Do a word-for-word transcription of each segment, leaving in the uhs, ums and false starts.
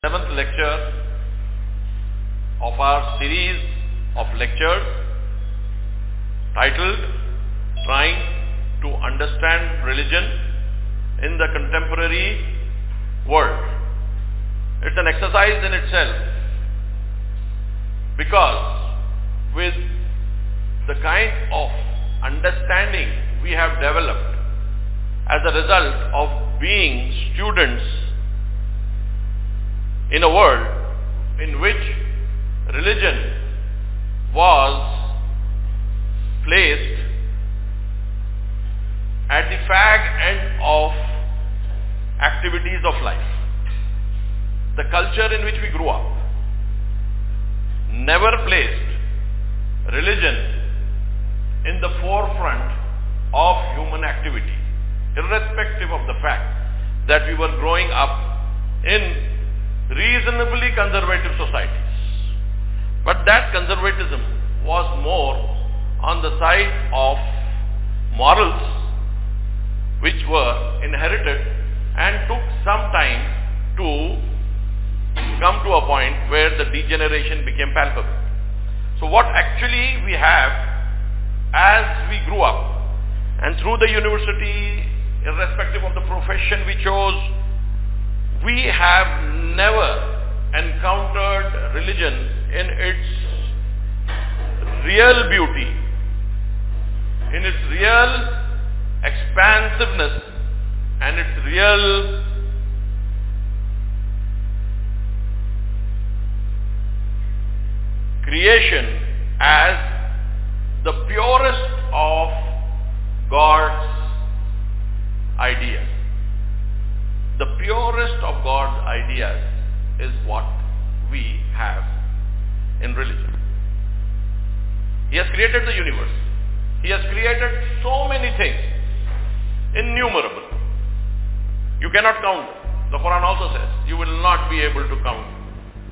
seventh lecture of our series of lectures titled Trying to Understand Religion in the Contemporary World. It's an exercise in itself, because with the kind of understanding we have developed as a result of being students in a world in which religion was placed at the fag end of activities of life. The culture in which we grew up never placed religion in the forefront of human activity, irrespective of the fact that we were growing up in reasonably conservative societies. But that conservatism was more on the side of morals, which were inherited and took some time to come to a point where the degeneration became palpable. So what actually we have as we grew up, and through the university, irrespective of the profession we chose, we have never encountered religion in its real beauty, in its real expansiveness, and its real creation as the purest of God's ideas. The purest of God's ideas is what we have in religion. He has created the universe. He has created so many things, innumerable. You cannot count them. The Quran also says you will not be able to count them.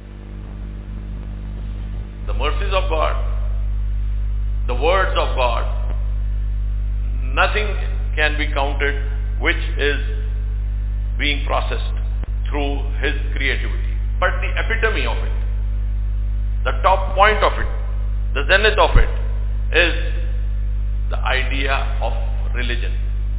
The mercies of God, the words of God, nothing can be counted which is being processed through His creativity. But the epitome of it, the top point of it, the zenith of it, is the idea of religion.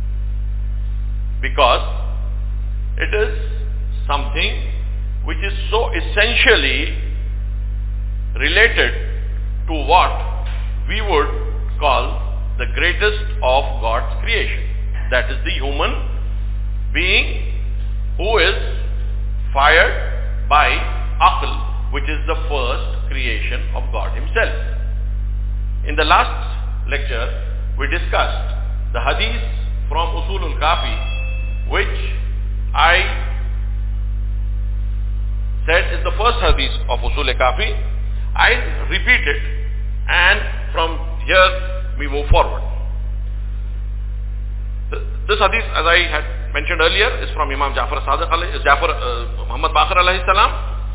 Because it is something which is so essentially related to what we would call the greatest of God's creation. That is the human being who is fired by Aql, which is the first creation of God Himself. In the last lecture, we discussed the hadith from Usul al-Kafi, which I said is the first hadith of Usul al-Kafi. I repeat it, and from here we move forward. This hadith, as I had mentioned earlier, is from Imam Jafar Sadiq alayhi, Jafar uh, Muhammad Baqir alayhi salam,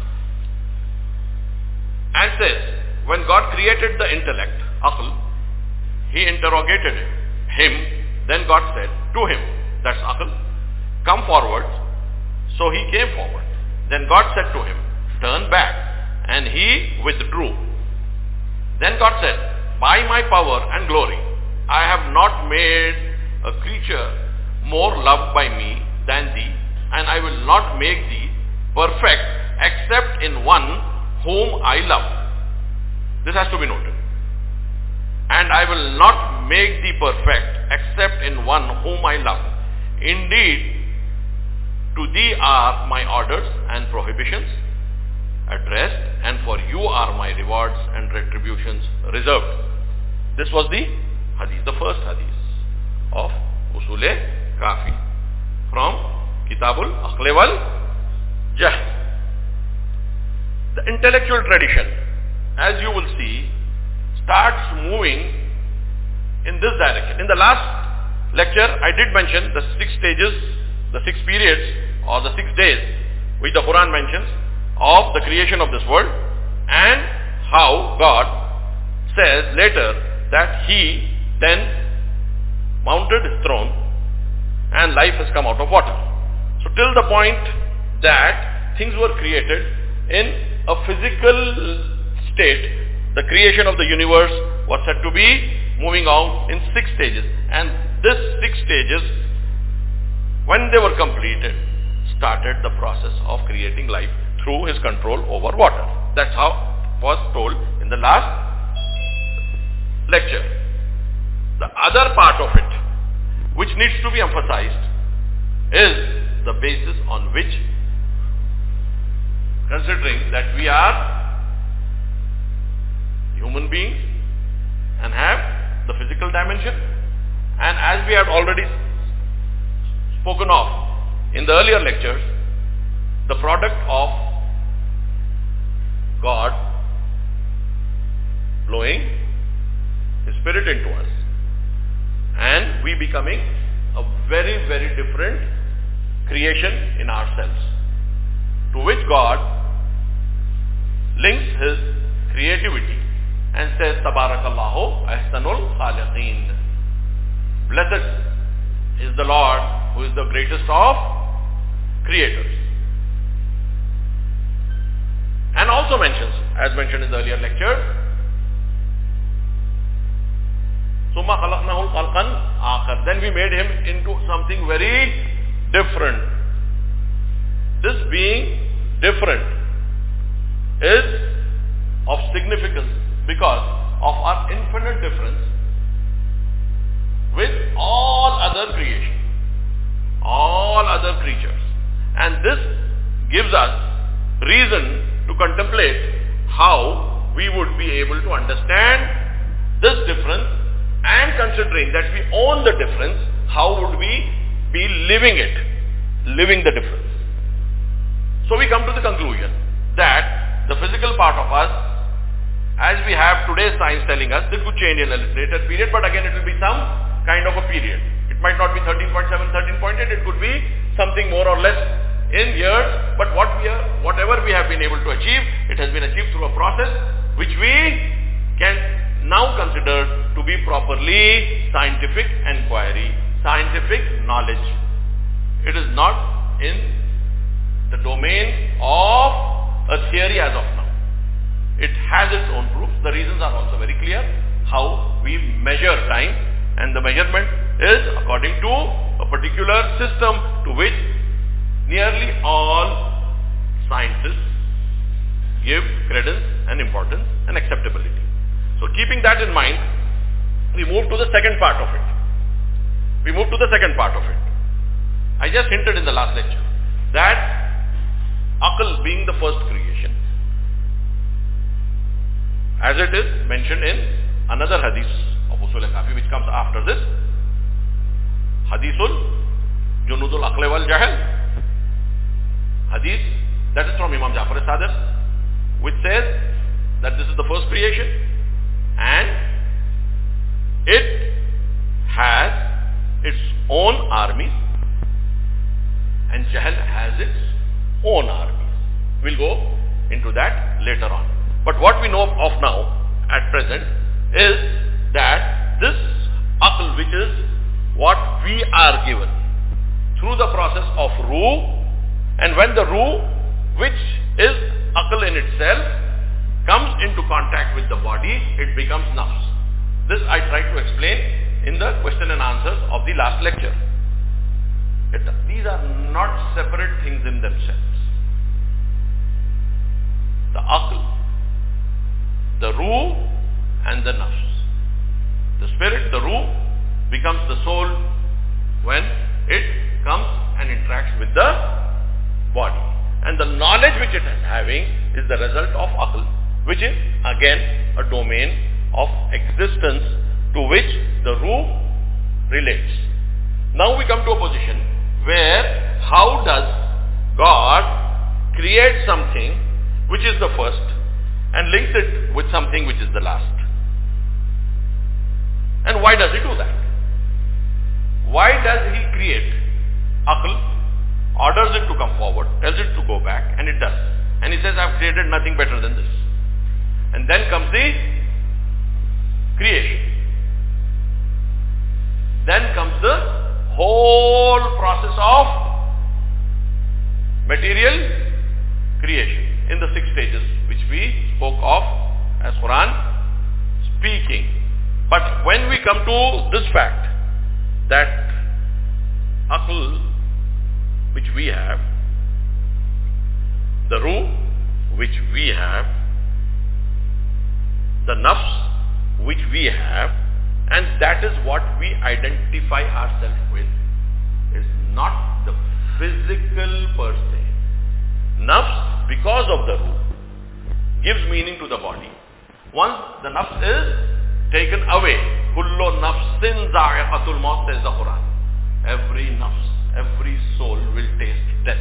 and says, when God created the intellect, Aql, He interrogated him, then God said to him, that's Aql, come forward. So he came forward. Then God said to him, turn back, and he withdrew. Then God said, by my power and glory, I have not made a creature more loved by me than thee, and I will not make thee perfect except in one whom I love. This has to be noted. And I will not make thee perfect except in one whom I love. Indeed, to thee are my orders and prohibitions addressed, and for you are my rewards and retributions reserved. This was the hadith, the first hadith of Usul-e-Kafi from Kitabul Aql wal Jahl. The intellectual tradition, as you will see, starts moving in this direction. In the last lecture, I did mention the six stages, the six periods, or the six days, which the Quran mentions, of the creation of this world, and how God says later that He then mounted His throne and life has come out of water. So till the point that things were created in a physical state. The creation of the universe was said to be moving out in six stages. And these six stages, when they were completed, started the process of creating life through his control over water. That's how it was told in the last lecture. The other part of it, which needs to be emphasized, is the basis on which, considering that we are human beings and have the physical dimension, and as we had already spoken of in the earlier lectures, the product of God blowing His Spirit into us and we becoming a very, very different creation in ourselves, to which God links His creativity and says, Tabarakallahu ahsanul khaliqeen. Blessed is the Lord who is the greatest of creators. And also mentions, as mentioned in the earlier lecture, Summa khalaqnahu khalqan akhar. Then we made him into something very different. This being different is of significance because of our infinite difference with all other creation, all other creatures. And this gives us reason to contemplate how we would be able to understand this difference, and considering that we own the difference, how would we be living it, living the difference. So we come to the conclusion that the physical part of us, as we have today's science telling us, this could change in a later period, but again it will be some kind of a period. It might not be thirteen point seven, thirteen point eight, it could be something more or less in years, but what we are, whatever we have been able to achieve, it has been achieved through a process which we can now consider to be properly scientific inquiry, scientific knowledge. It is not in the domain of a theory as of now. It has its own proofs. The reasons are also very clear. How we measure time, and the measurement is according to a particular system to which nearly all scientists give credence and importance and acceptability. So keeping that in mind, we move to the second part of it. We move to the second part of it. I just hinted in the last lecture that Aql being the first creation, as it is mentioned in another hadith of Usul al-Kafi which comes after this, Hadithul Junudul Aql wal Jahl, hadith that is from Imam Jafar as-Sadiq, which says that this is the first creation and it has its own armies and Jahl has its own armies. We'll go into that later on. But what we know of now at present is that this Aql, which is what we are given through the process of Ruh, and when the Ruh, which is Aql in itself, comes into contact with the body, it becomes nafs. This I tried to explain in the question and answers of the last lecture. It, these are not separate things in themselves. The Aql, the Ruh and the nafs. The spirit, the Ruh, becomes the soul when it comes and interacts with the body. And the knowledge which it is having is the result of Aql, which is again a domain of existence to which the Ruh relates. Now we come to a position where how does God create something which is the first and links it with something which is the last? And why does he do that? Why does he create? Aql orders it to come forward, tells it to go back, and it does. And he says, I have created nothing better than this. And then comes the creation. Then comes the whole process of material creation in the six stages which we spoke of as Quran speaking. But when we come to this fact that aql which we have, the ruh which we have, the nafs which we have, and that is what we identify ourselves with, is not the physical per se. Nafs, because of the ruh, gives meaning to the body. Once the nafs is taken away, kullu nafsin za'iqatul maut, says the Quran. Every nafs, every soul will taste death.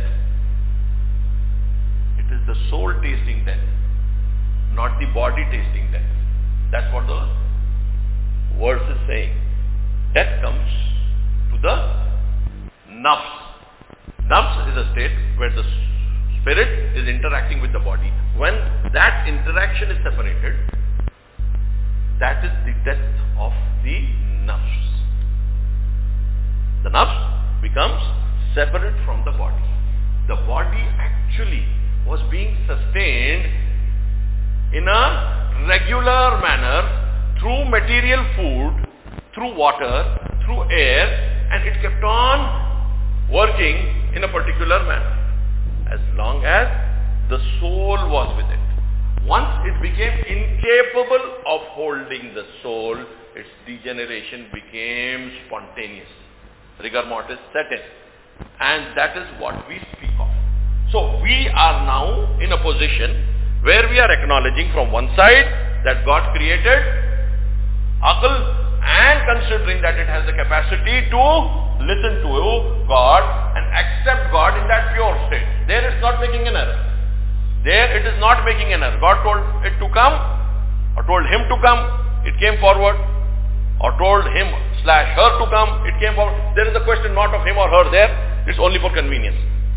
It is the soul tasting death, not the body tasting death. That's what the verse is saying. Death comes to the nafs. Nafs is a state where the spirit is interacting with the body. When that interaction is separated, that is the death of the nafs. The nafs becomes separate from the body. The body actually was being sustained in a regular manner through material food, through water, through air, and it kept on working in a particular manner as long as the soul was with it. Once it became incapable of holding the soul, its degeneration became spontaneous. Rigor mortis set in. And that is what we speak of. So we are now in a position where we are acknowledging from one side that God created aql, and considering that it has the capacity to listen to God and accept God in that pure state. There it's not making an error. There it is not making an error. God told it to come, or told him to come, it came forward, or told him slash her to come, it came forward. There is a question not of him or her there, it's only for convenience.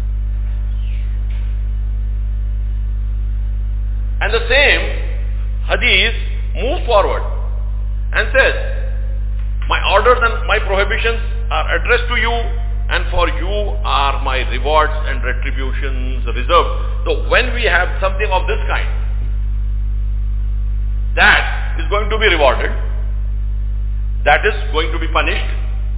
And the same hadith moves forward and says, my orders and my prohibitions are addressed to you, and for you are my rewards and retributions reserved. So when we have something of this kind, that is going to be rewarded, that is going to be punished,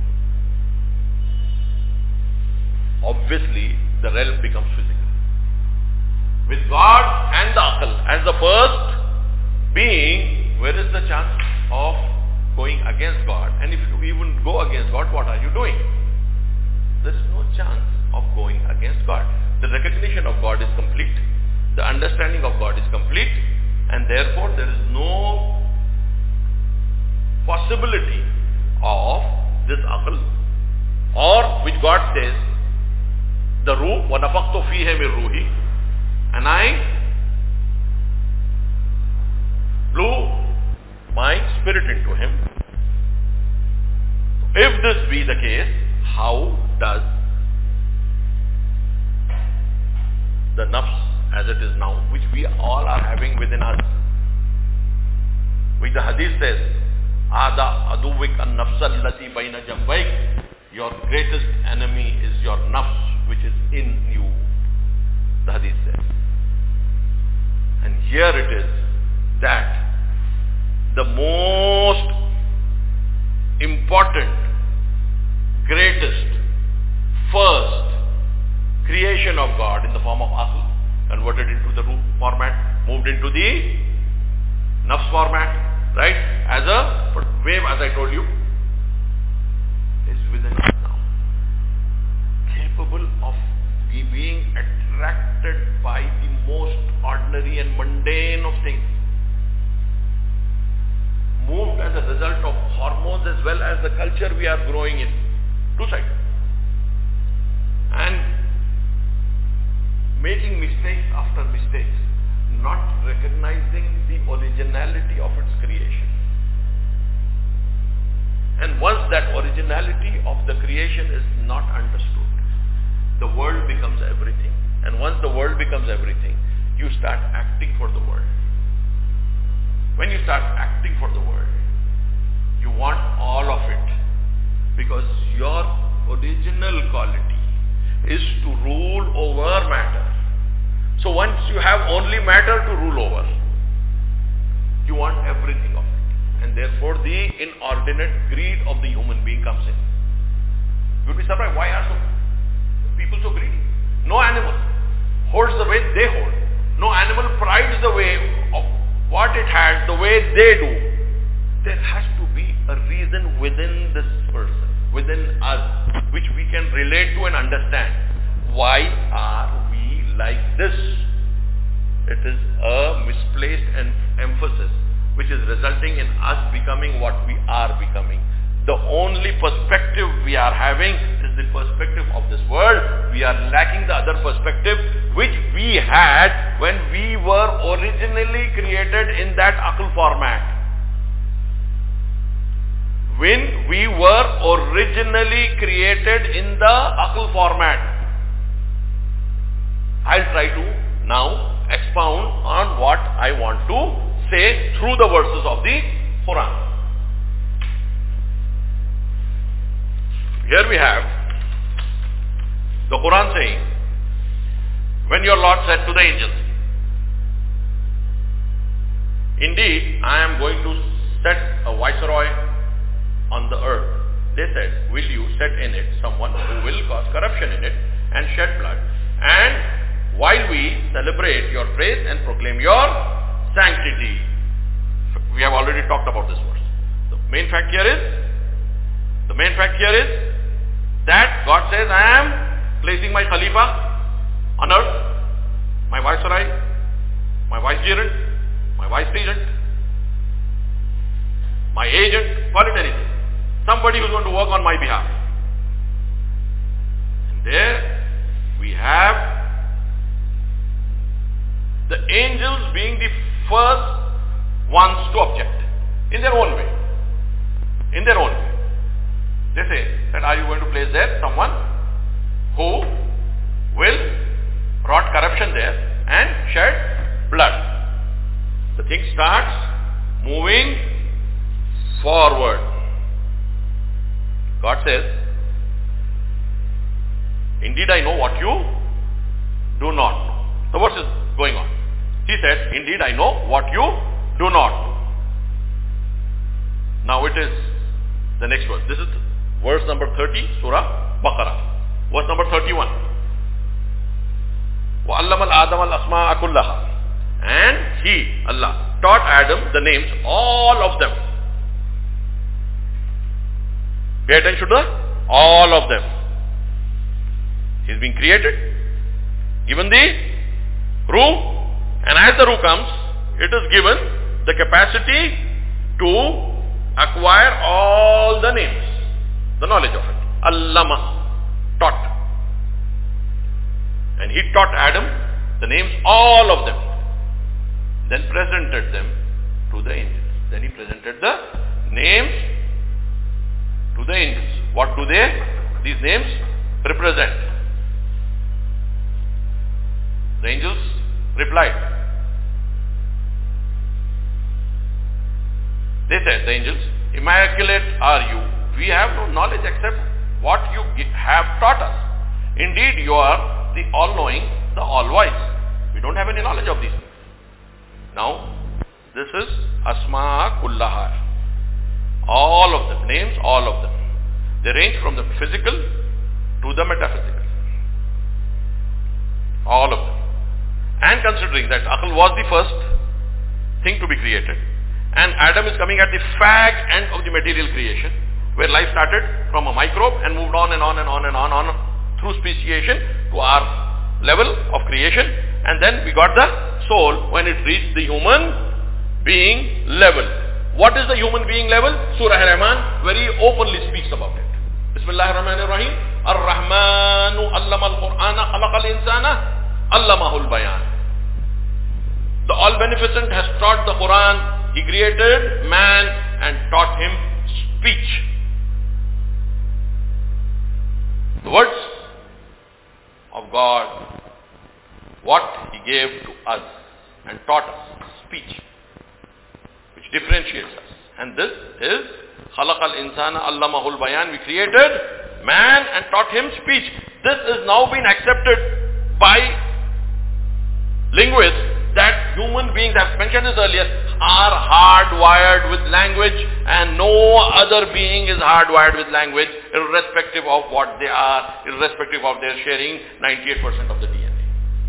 obviously the realm becomes physical. With God and the aql as the first being, where is the chance of going against God? And if you even go against God, what are you doing? There is no chance of going against God. The recognition of God is complete. The understanding of God is complete. And therefore there is no possibility of this aql, or which God says, the ruh, وَنَفَقْتُ فِيهِ مِنْ رُوحِي, and I blew my spirit into him. If this be the case, how does the nafs as it is now, which we all are having within us, which the hadith says, Ada aduwik an nafs allati baina jambayk, your greatest enemy is your nafs which is in you, the hadith says. And here it is that the most important, greatest, first creation of God in the form of aql, converted into the ruh format, moved into the nafs format, right? As a wave, as I told you, is within us now. Capable of being attracted by the most ordinary and mundane of things. Moved as a result of hormones as well as the culture we are growing in. Two sides. And making mistakes after mistakes, not recognizing the originality of its creation. And once that originality of the creation is not understood, the world becomes everything. And once the world becomes everything, you start acting for the world. When you start acting for the world, you want all of it, because your original quality is to rule over matter. So once you have only matter to rule over, you want everything of it. And therefore the inordinate greed of the human being comes in. You'll be surprised, why are so people so greedy? No animal holds the way they hold. No animal prides the way of what it has the way they do. There has to be a reason within this person, within us, which we can relate to and understand. Why are we like this? It is a misplaced em- emphasis which is resulting in us becoming what we are becoming. The only perspective we are having is the perspective of this world. We are lacking the other perspective which we had when we were originally created in that aql format. When we were originally created in the aql format. I'll try to now expound on what I want to say through the verses of the Quran. Here we have the Quran saying, when your Lord said to the angels, indeed, I am going to set a viceroy on the earth. They said, will you set in it someone who will cause corruption in it and shed blood? And while we celebrate your praise and proclaim your sanctity. We have already talked about this verse. The main fact here is, the main fact here is that God says, I am placing my Khalifa on earth, my viceroy, my vicegerent, my vice-regent, my agent, call it anything. Somebody who is going to work on my behalf. And there we have the angels being the first ones to object in their own way. In their own way. They say that are you going to place there someone who will wrought corruption there and shed blood. The thing starts moving forward. God says, indeed I know what you do not know. The verse is going on. He said, indeed I know what you do not know. Now it is the next verse. This is verse number thirty, Surah Baqarah. Verse number thirty-one. وَعَلَّمَ الْآدَمَ الْأَسْمَاءَ كُلَّهَا. And He, Allah, taught Adam the names, all of them. Pay attention to the all of them. He's been created, given the ruh, and as the ruh comes, it is given the capacity to acquire all the names, the knowledge of it. Allama, taught. And he taught Adam the names, all of them. Then presented them to the angels. Then he presented the names to the angels. What do they, these names represent? The angels replied. They said, the angels, immaculate are you. We have no knowledge except what you have taught us. Indeed, you are the all-knowing, the all-wise. We don't have any knowledge of these things. Now, this is Asma Kullaha. All of them, names, all of them. They range from the physical to the metaphysical. All of them. And considering that Aql was the first thing to be created, and Adam is coming at the fag end of the material creation, where life started from a microbe and moved on and on and on and on, on through speciation to our level of creation, and then we got the soul when it reached the human being level. What is the human being level? Surah Ar-Rahman very openly speaks about it. Bismillahir Rahmanir Rahim. Ar-Rahmanu allama al-Qur'ana khalaqal insana allamahul bayan. The All-Beneficent has taught the Quran. He created man and taught him speech. The words of God, what He gave to us and taught us, speech, which differentiates us. And this is Khalaqal Insana Allamahul Bayan. We created man and taught him speech. This is now been accepted by linguists that human beings, I've mentioned this earlier, are hardwired with language, and no other being is hardwired with language, irrespective of what they are, irrespective of their sharing ninety-eight percent of the D N A.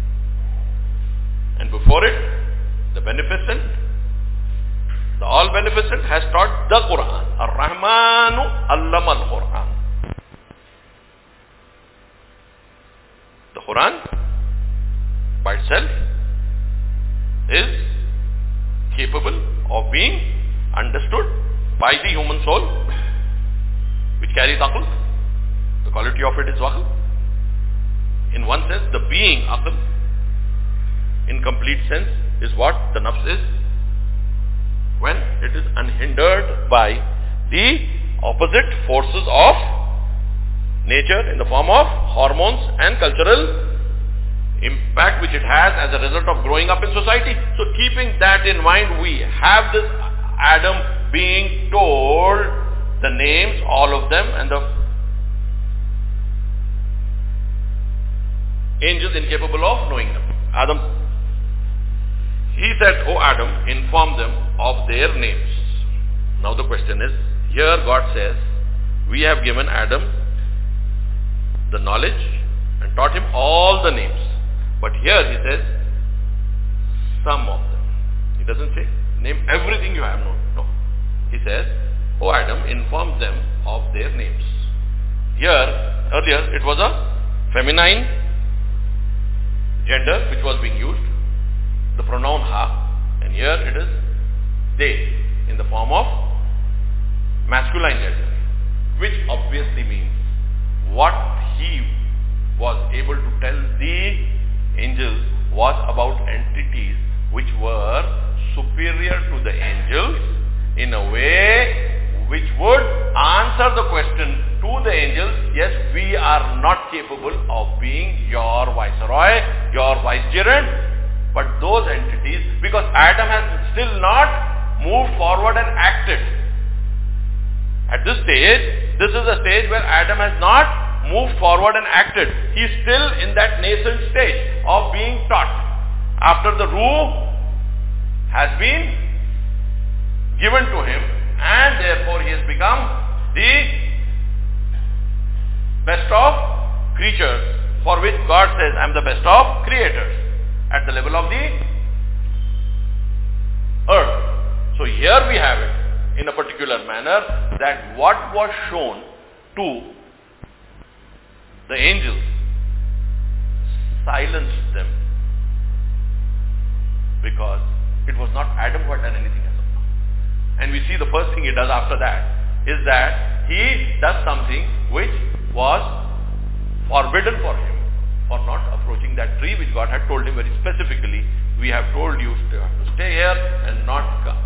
And before it, the beneficent, the all-beneficent has taught the Quran. Ar-Rahmanu allama al-Quran. The Quran by itself is capable of being understood by the human soul, which carries aql. The quality of it is aql. In one sense, the being aql, in complete sense, is what the nafs is, when it is unhindered by the opposite forces of nature in the form of hormones and cultural impact which it has as a result of growing up in society. So keeping that in mind, we have this Adam being told the names, all of them, and the angels incapable of knowing them. Adam, he said, "O Adam, inform them of their names." Now the question is, here God says, we have given Adam the knowledge and taught him all the names. But here he says, some of them. He doesn't say, name everything you have known. No. He says, "O Adam, inform them of their names." Here, earlier, it was a feminine gender which was being used, the pronoun ha, and here it is they, in the form of masculine gender, which obviously means what he was able to tell the angels was about entities which were superior to the angels in a way which would answer the question to the angels, yes, we are not capable of being your viceroy, your vicegerent, but those entities, because Adam has still not moved forward and acted. At this stage, this is a stage where Adam has not moved forward and acted. He is still in that nascent stage of being taught. After the ruh has been given to him, and therefore he has become the best of creatures, for which God says, "I am the best of creators," at the level of the earth. So here we have it in a particular manner, that what was shown to the angels silenced them, because it was not Adam who had done anything as of now. And we see the first thing he does after that is that he does something which was forbidden for him, for not approaching that tree which God had told him very specifically, "We have told you to stay here and not come.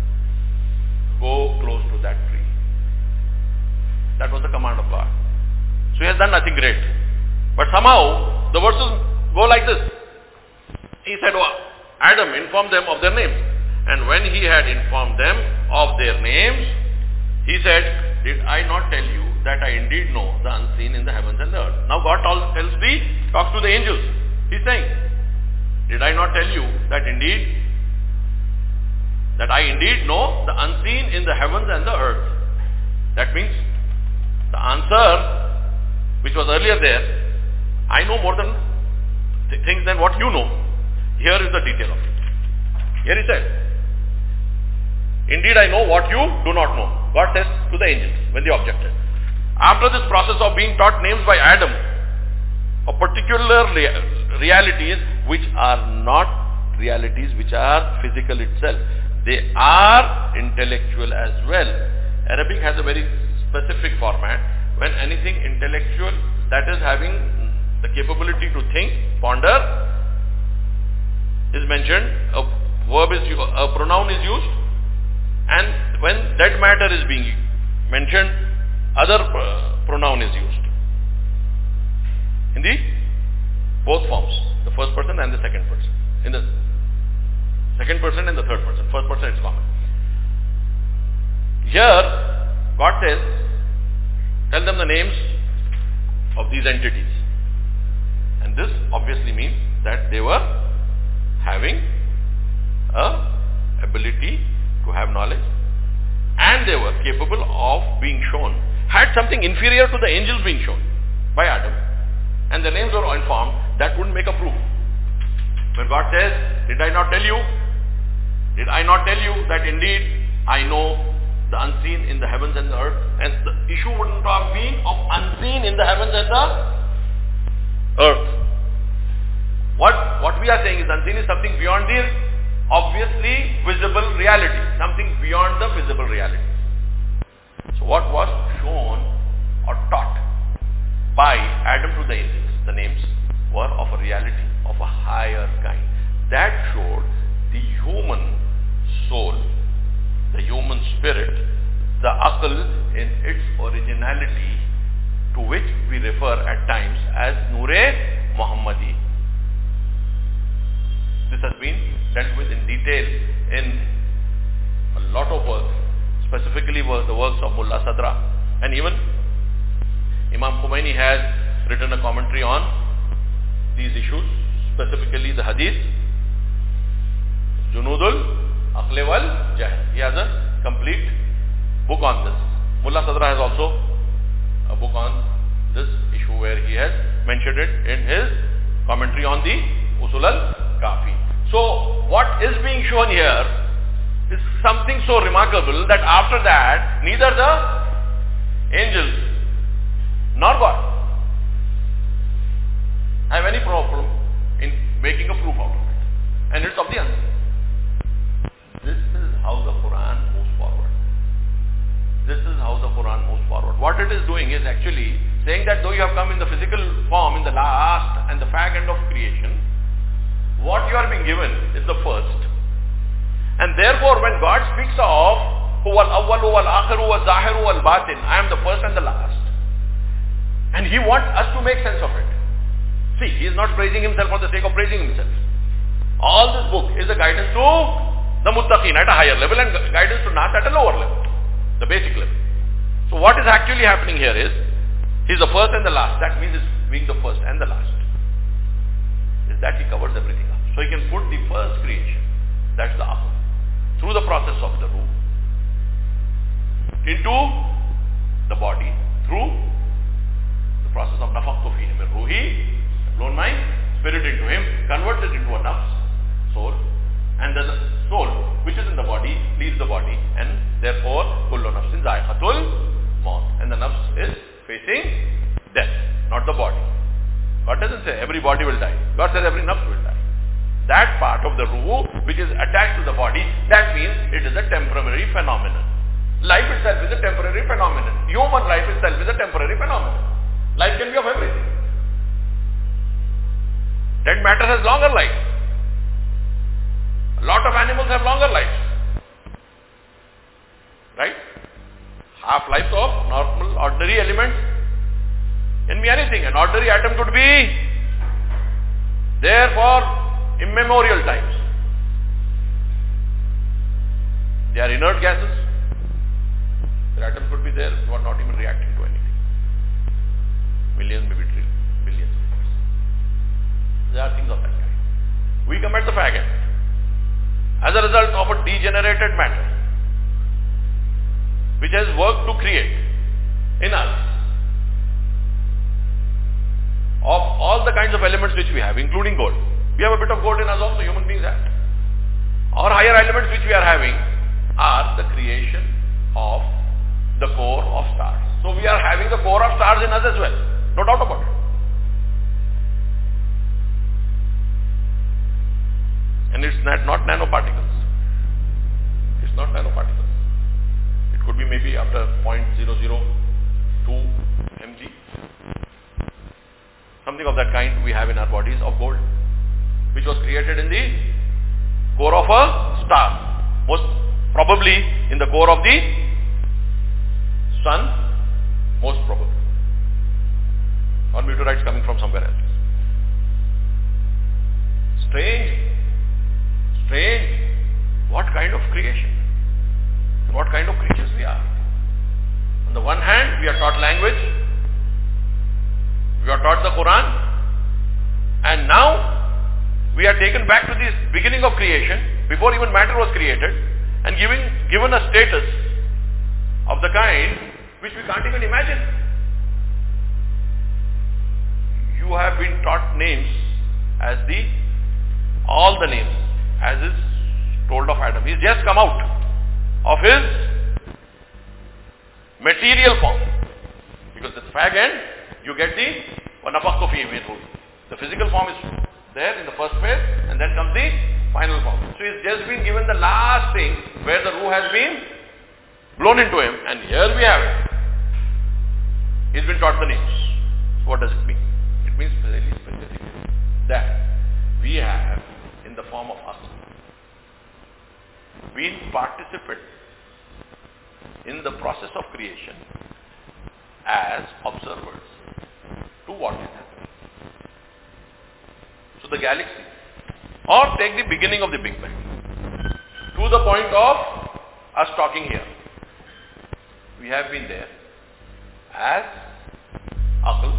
Go close to that tree." That was the command of God. So he has done nothing great. But somehow the verses go like this. He said, "Oh, Adam, inform them of their names." And when he had informed them of their names, he said, "Did I not tell you that I indeed know the unseen in the heavens and the earth?" Now God tells the, talks to the angels. He's saying, "Did I not tell you that indeed, that I indeed know the unseen in the heavens and the earth?" That means the answer which was earlier there, I know more than th- things than what you know. Here is the detail of it. Here he said, "Indeed I know what you do not know." God says to the angels when they objected. After this process of being taught names by Adam, of particular rea- realities which are not realities which are physical itself, they are intellectual as well. Arabic has a very specific format. When anything intellectual, that is having the capability to think, ponder, is mentioned, a verb is, a pronoun is used, and when dead matter is being mentioned, other pronoun is used. In the both forms, the first person and the second person. In the second person and the third person. First person is common. Here, God says, tell them the names of these entities. And this obviously means that they were having a ability to have knowledge, and they were capable of being shown, had something inferior to the angels being shown by Adam, and the names were informed. That wouldn't make a proof. When God says, did I not tell you? Did I not tell you that indeed I know the unseen in the heavens and the earth? And the issue wouldn't have been of unseen in the heavens and the earth. What, what we are saying is unseen is something beyond the obviously visible reality, something beyond the visible reality. So what was shown or taught by Adam to the angels, the names were of a reality of a higher kind. That showed the human soul, the human spirit, the aql in its originality, to which we refer at times as Noor-e Muhammadi. This has been dealt with in detail in a lot of works, specifically were the works of Mullah Sadra, and even Imam Khomeini has written a commentary on these issues, specifically the hadith, Junudul Aql wal Jahl. He has a complete book on this. Mullah Sadra has also a book on this issue where he has mentioned it in his commentary on the Usul al-Kafi. So what is being shown here is something so remarkable that after that neither the angels nor God have any problem in making a proof out of it. And it's of the unseen. This is how the Quran moves forward. This is how the Quran moves forward. What it is doing is actually saying that though you have come in the physical form in the last and the fag end of creation, what you are being given is the first. And therefore when God speaks of huwa al-awwal, huwa al-akhir, huwa al-zahir, huwa al-batin, I am the first and the last, and He wants us to make sense of it. See, He is not praising Himself for the sake of praising Himself. All this book is a guidance to the muttaqin at a higher level and guidance to nas at a lower level, the basic level. So what is actually happening here is, He is the first and the last. That means it's being the first and the last. Is that He covers everything up. So He can put the first creation, that's the aql, through the process of the ruh, into the body, through the process of nafaqtu fihi min ruhi, blown my spirit into him, converted into a nafs, soul, and the soul which is in the body leaves the body, and therefore kullu nafsin za'iqatul maut, and the nafs is facing death, not the body. God doesn't say every body will die. God says every nafs will die. That part of the ruh which is attached to the body, that means it is a temporary phenomenon. Life itself is a temporary phenomenon. Human life itself is a temporary phenomenon. Life can be of everything. Dead matter has longer life. A lot of animals have longer lives. Right? Half-lives of normal, ordinary elements can be anything. An ordinary atom could be there for immemorial times. They are inert gases. The atom could be there for not even reacting to anything. Millions, maybe trillions, billions of years. There are things of that kind. We come at the fag end. As a result of a degenerated matter, which has worked to create in us of all the kinds of elements which we have, including gold. We have a bit of gold in us also, human beings have. Our higher elements which we are having are the creation of the core of stars. So we are having the core of stars in us as well. No doubt about it. And it's not, not nanoparticles. It's not nanoparticles. It could be maybe after zero point zero zero two millimeters. Something of that kind we have in our bodies of gold, which was created in the core of a star, most probably in the core of the sun, most probably, or meteorites coming from somewhere else. Strange, strange, what kind of creation, what kind of creatures we are. On the one hand, we are taught language, we are taught the Quran, and now we are taken back to the beginning of creation, before even matter was created, and given, given a status of the kind which we can't even imagine. You have been taught names as the, all the names, as is told of Adam. He's just come out of his material form. Because the fag end, you get the وَنَفَخْتُ فِيهِ مِنْ رُوحِي. The physical form is there in the first phase, and then comes the final form. So he's just been given the last thing where the ruh has been blown into him, and here we have it. He's been taught the names. So what does it mean? It means very specifically that we have, in the form of us, been participants in the process of creation as observers to what is happening. So the galaxy, or take the beginning of the Big Bang, to the point of us talking here, we have been there as Aql,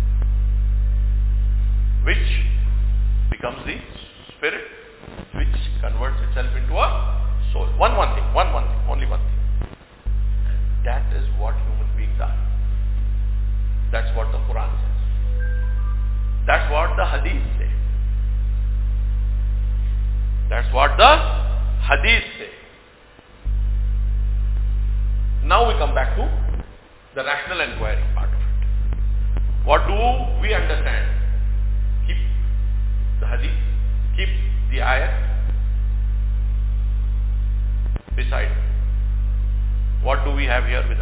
which becomes the spirit, which converts itself into a soul. One, one thing, one, one thing, only one thing. And that is what human beings are. That's what the Quran says. That's what the Hadith say. That's what the Hadith say. Now we come back to the rational inquiry part of it. What do we understand? Keep the Hadith, keep the ayat beside. What do we have here with us?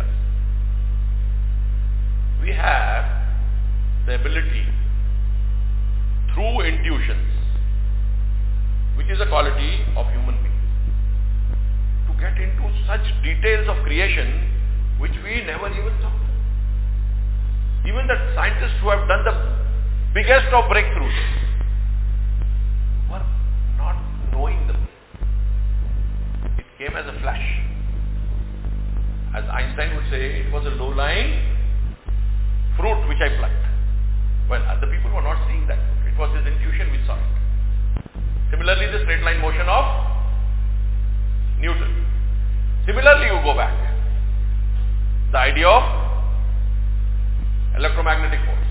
We have the ability through intuitions, which is a quality of human beings, to get into such details of creation which we never even thought. Even the scientists who have done the biggest of breakthroughs were not knowing the way. It came as a flash. As Einstein would say, it was a low-lying fruit which I plucked. Well, other people were not seeing that. It was his intuition which saw it. Similarly, the straight line motion of Newton. Similarly, you go back. The idea of electromagnetic force.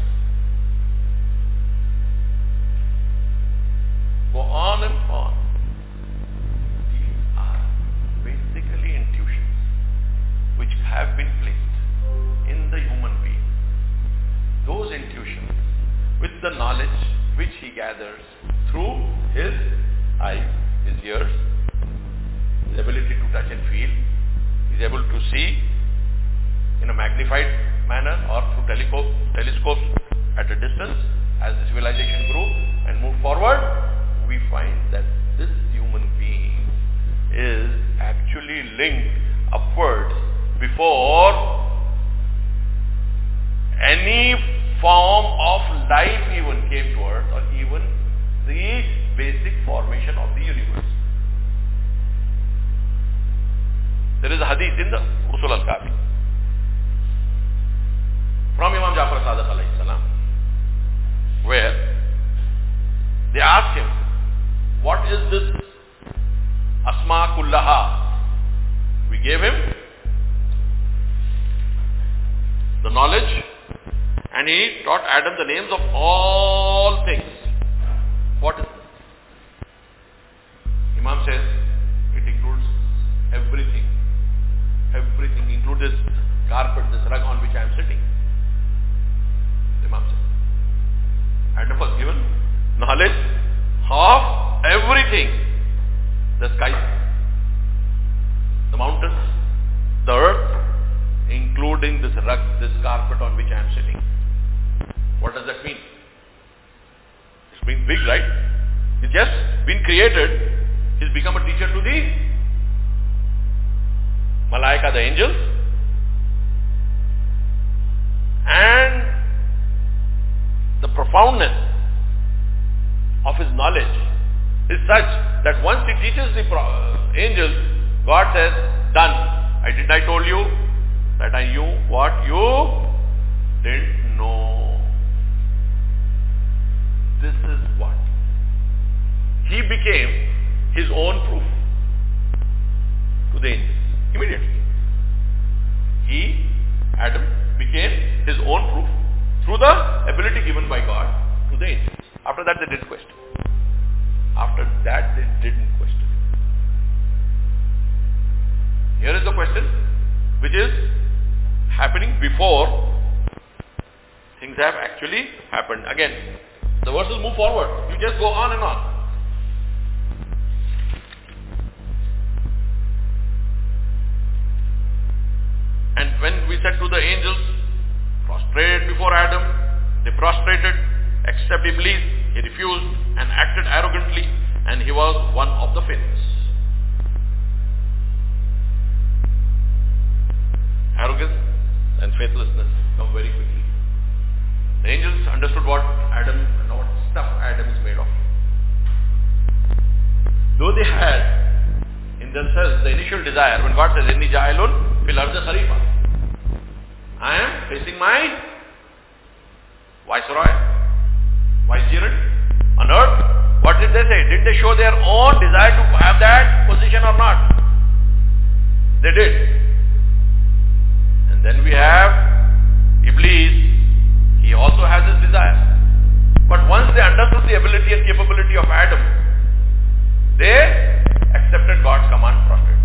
Go on and on. These are basically intuitions which have been placed in the human being. Those intuitions with the knowledge which he gathers through his eyes, his ears, his ability to touch and feel, he is able to see in a magnified manner or through telescope, telescopes at a distance. As the civilization grew and moved forward, we find that this human being is actually linked upwards before any form of life even came to earth, or even the basic formation of the universe. There is a hadith in the Usul al-Kafi from Imam Jafar Sadiq alayhi salam, where they ask him, what is this Asma Kullaha? We gave him the knowledge, and he taught Adam the names of all things. What is this? Imam says, it includes everything. Everything, includes this carpet, this rug on which I am sitting. Imam says, Adam was given knowledge of everything. The sky, the mountains, the earth, including this rug, this carpet on which I am sitting. What does that mean? It's been big, right? It's just been created. He's become a teacher to the Malaika, the angels. And the profoundness of his knowledge is such that once he teaches the pro- angels, God says, done. I did I told you that I knew what you didn't know. This is what he became his own proof to the angels. Immediately. He, Adam, became his own proof through the ability given by God to the angels. After that they didn't question. After that they didn't question. Here is the question which is happening before things have actually happened. Again, the verses move forward. You just go on and on. And when we said to the angels, prostrate before Adam, they prostrated, except Iblis. He refused and acted arrogantly, and he was one of the faithless. Arrogance and faithlessness come very quickly. The angels understood what Adam and what stuff Adam is made of. Though they had in themselves the initial desire, when God says, Inni ja'ilun fil ardi khalifa, I am facing my viceroy, vicegerent on earth. What did they say? Did they show their own desire to have that position or not? They did. And then we have Iblis. He also has his desire. But once they understood the ability and capability of Adam, they accepted God's command, prostrate.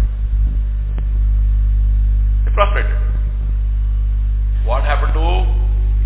They prostrated. What happened to Iblis?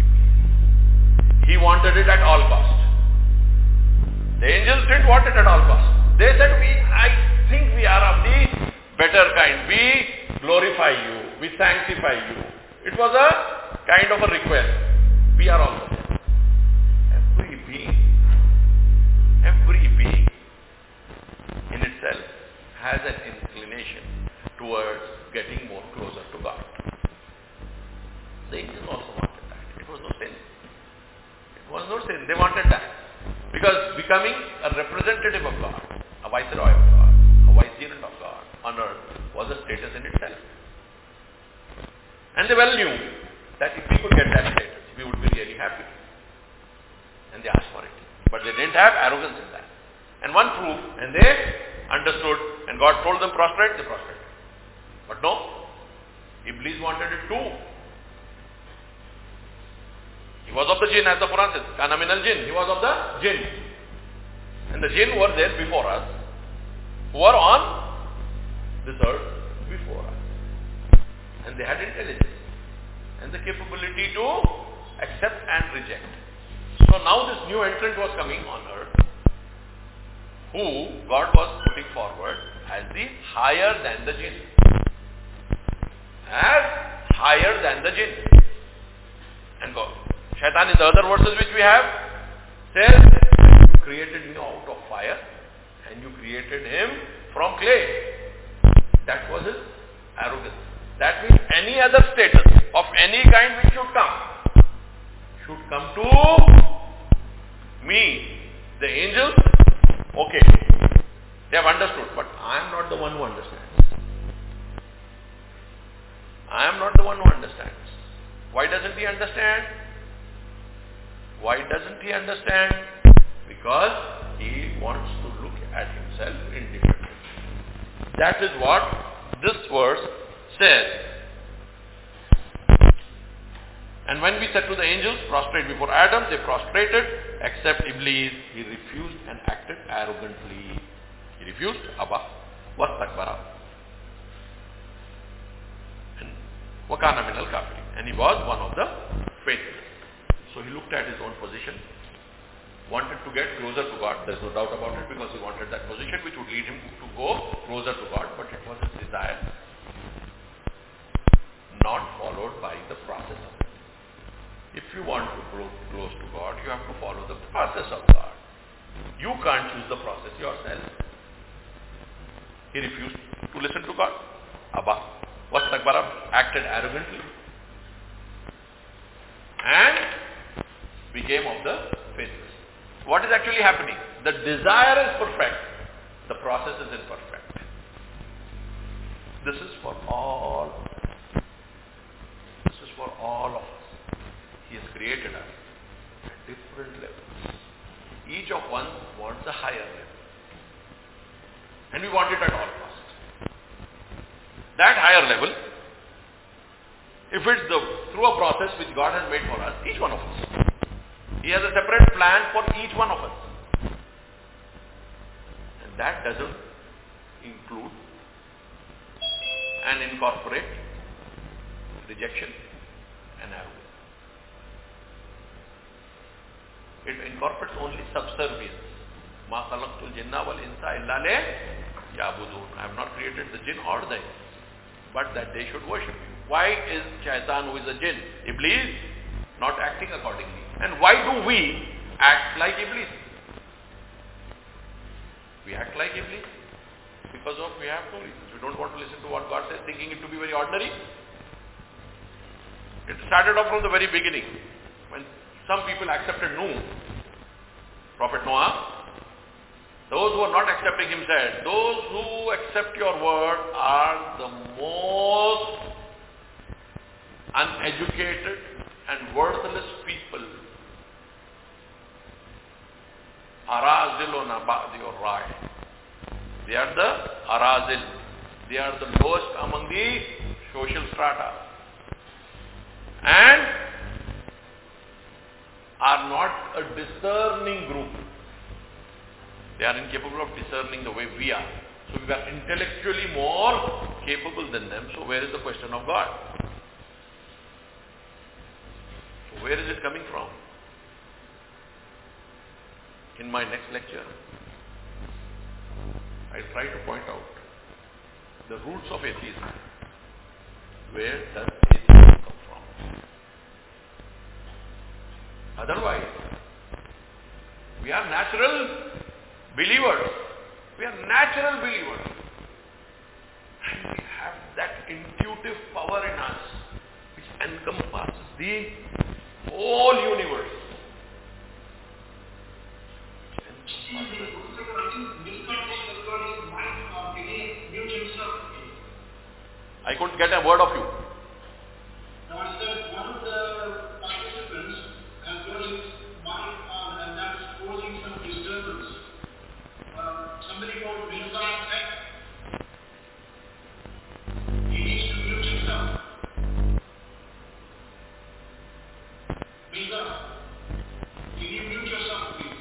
He wanted it at all cost. The angels didn't want it at all cost. They said, we, I think we are of the better kind. We glorify you. We sanctify you. It was a kind of a request. We are also there. Every being, every being in itself has an inclination towards getting more closer to God. The angels also wanted that. It was no sin. It was no sin. They wanted that. Because becoming a representative of God, a viceroy of God, a vicegerent of God on earth was a status in itself. And they well knew that if we could get that status, we would be really happy. And they asked for it. But they didn't have arrogance in that. And one proof, and they understood, and God told them prostrate, they prostrated. But no, Iblis wanted it too. He was of the jinn, as the Quran says, Kana min al-jinn. He was of the jinn. And the jinn were there before us, who were on this earth before us. And they had intelligence and the capability to accept and reject. So now this new entrant was coming on earth, who God was putting forward as the higher than the jinn. As higher than the jinn. And God, Shaitan in the other verses which we have says, you created me out of fire and you created him from clay. That was his arrogance. That means any other status of any kind which should come, should come to me, the angels, okay. They have understood, but I am not the one who understands. I am not the one who understands. Why doesn't he understand? Why doesn't he understand? Because he wants to look at himself indifferently. That is what this verse says. And when we said to the angels, prostrate before Adam, they prostrated, except Iblis. He refused and acted arrogantly. He refused, Abba, wastakbara. And wakana min al-kafirin. And he was one of the faithful. So he looked at his own position, wanted to get closer to God. There's no doubt about it, because he wanted that position which would lead him to go closer to God, but it was his desire, not followed by the process of it. If you want to grow close to God, you have to follow the process of God. You can't choose the process yourself. He refused to listen to God. Abba, wastakbara, acted arrogantly, and became of the faithless. What is actually happening? The desire is perfect. The process is imperfect. This is for all. This is for all of us. He has created us at different levels. Each of one wants a higher level. and we want it at all costs. That higher level, if it's the, through a process which God has made for us, each one of us, He has a separate plan for each one of us. And that doesn't include and incorporate rejection and arrogance. It incorporates only subservience. Ma khalaqtul jinna wal insa illa liya'budun. I have not created the jinn or the ins, but that they should worship you. Why is Shaitan, who is a jinn, Iblis, not acting accordingly? And why do we act like Iblis? We act like Iblis because of we have no reasons. We don't want to listen to what God says, thinking it to be very ordinary. It started off from the very beginning when some people accepted Nuh, Prophet Noah. Those who are not accepting him said, those who accept your word are the most uneducated and worthless people. Araziluna ba'di or rai. They are the arazil. They are the lowest among the social strata. And are not a discerning group. They are incapable of discerning the way we are. So we are intellectually more capable than them. So where is the question of God? So where is it coming from? In my next lecture, I try to point out the roots of atheism. Where does atheism come from? Otherwise, we are natural believers. We are natural believers. And we have that intuitive power in us which encompasses the whole universe. I couldn't get a word of you. Now I said one of the participants has got his mind on and that is causing some disturbance. Uh, somebody called Mirza said he needs to mute himself. Mirza, can you mute yourself please?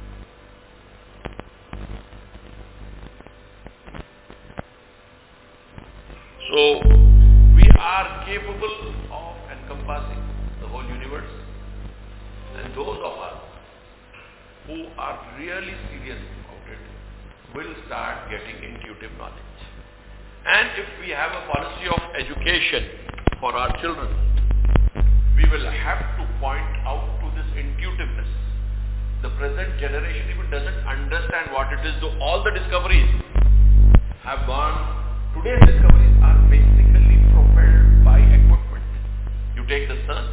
So, we are capable of encompassing the whole universe, and those of us who are really serious about it will start getting intuitive knowledge. And if we have a policy of education for our children, we will have to point out to this intuitiveness. The present generation even doesn't understand what it is, though all the discoveries have gone. Today's discoveries are basically propelled by equipment. You take the sun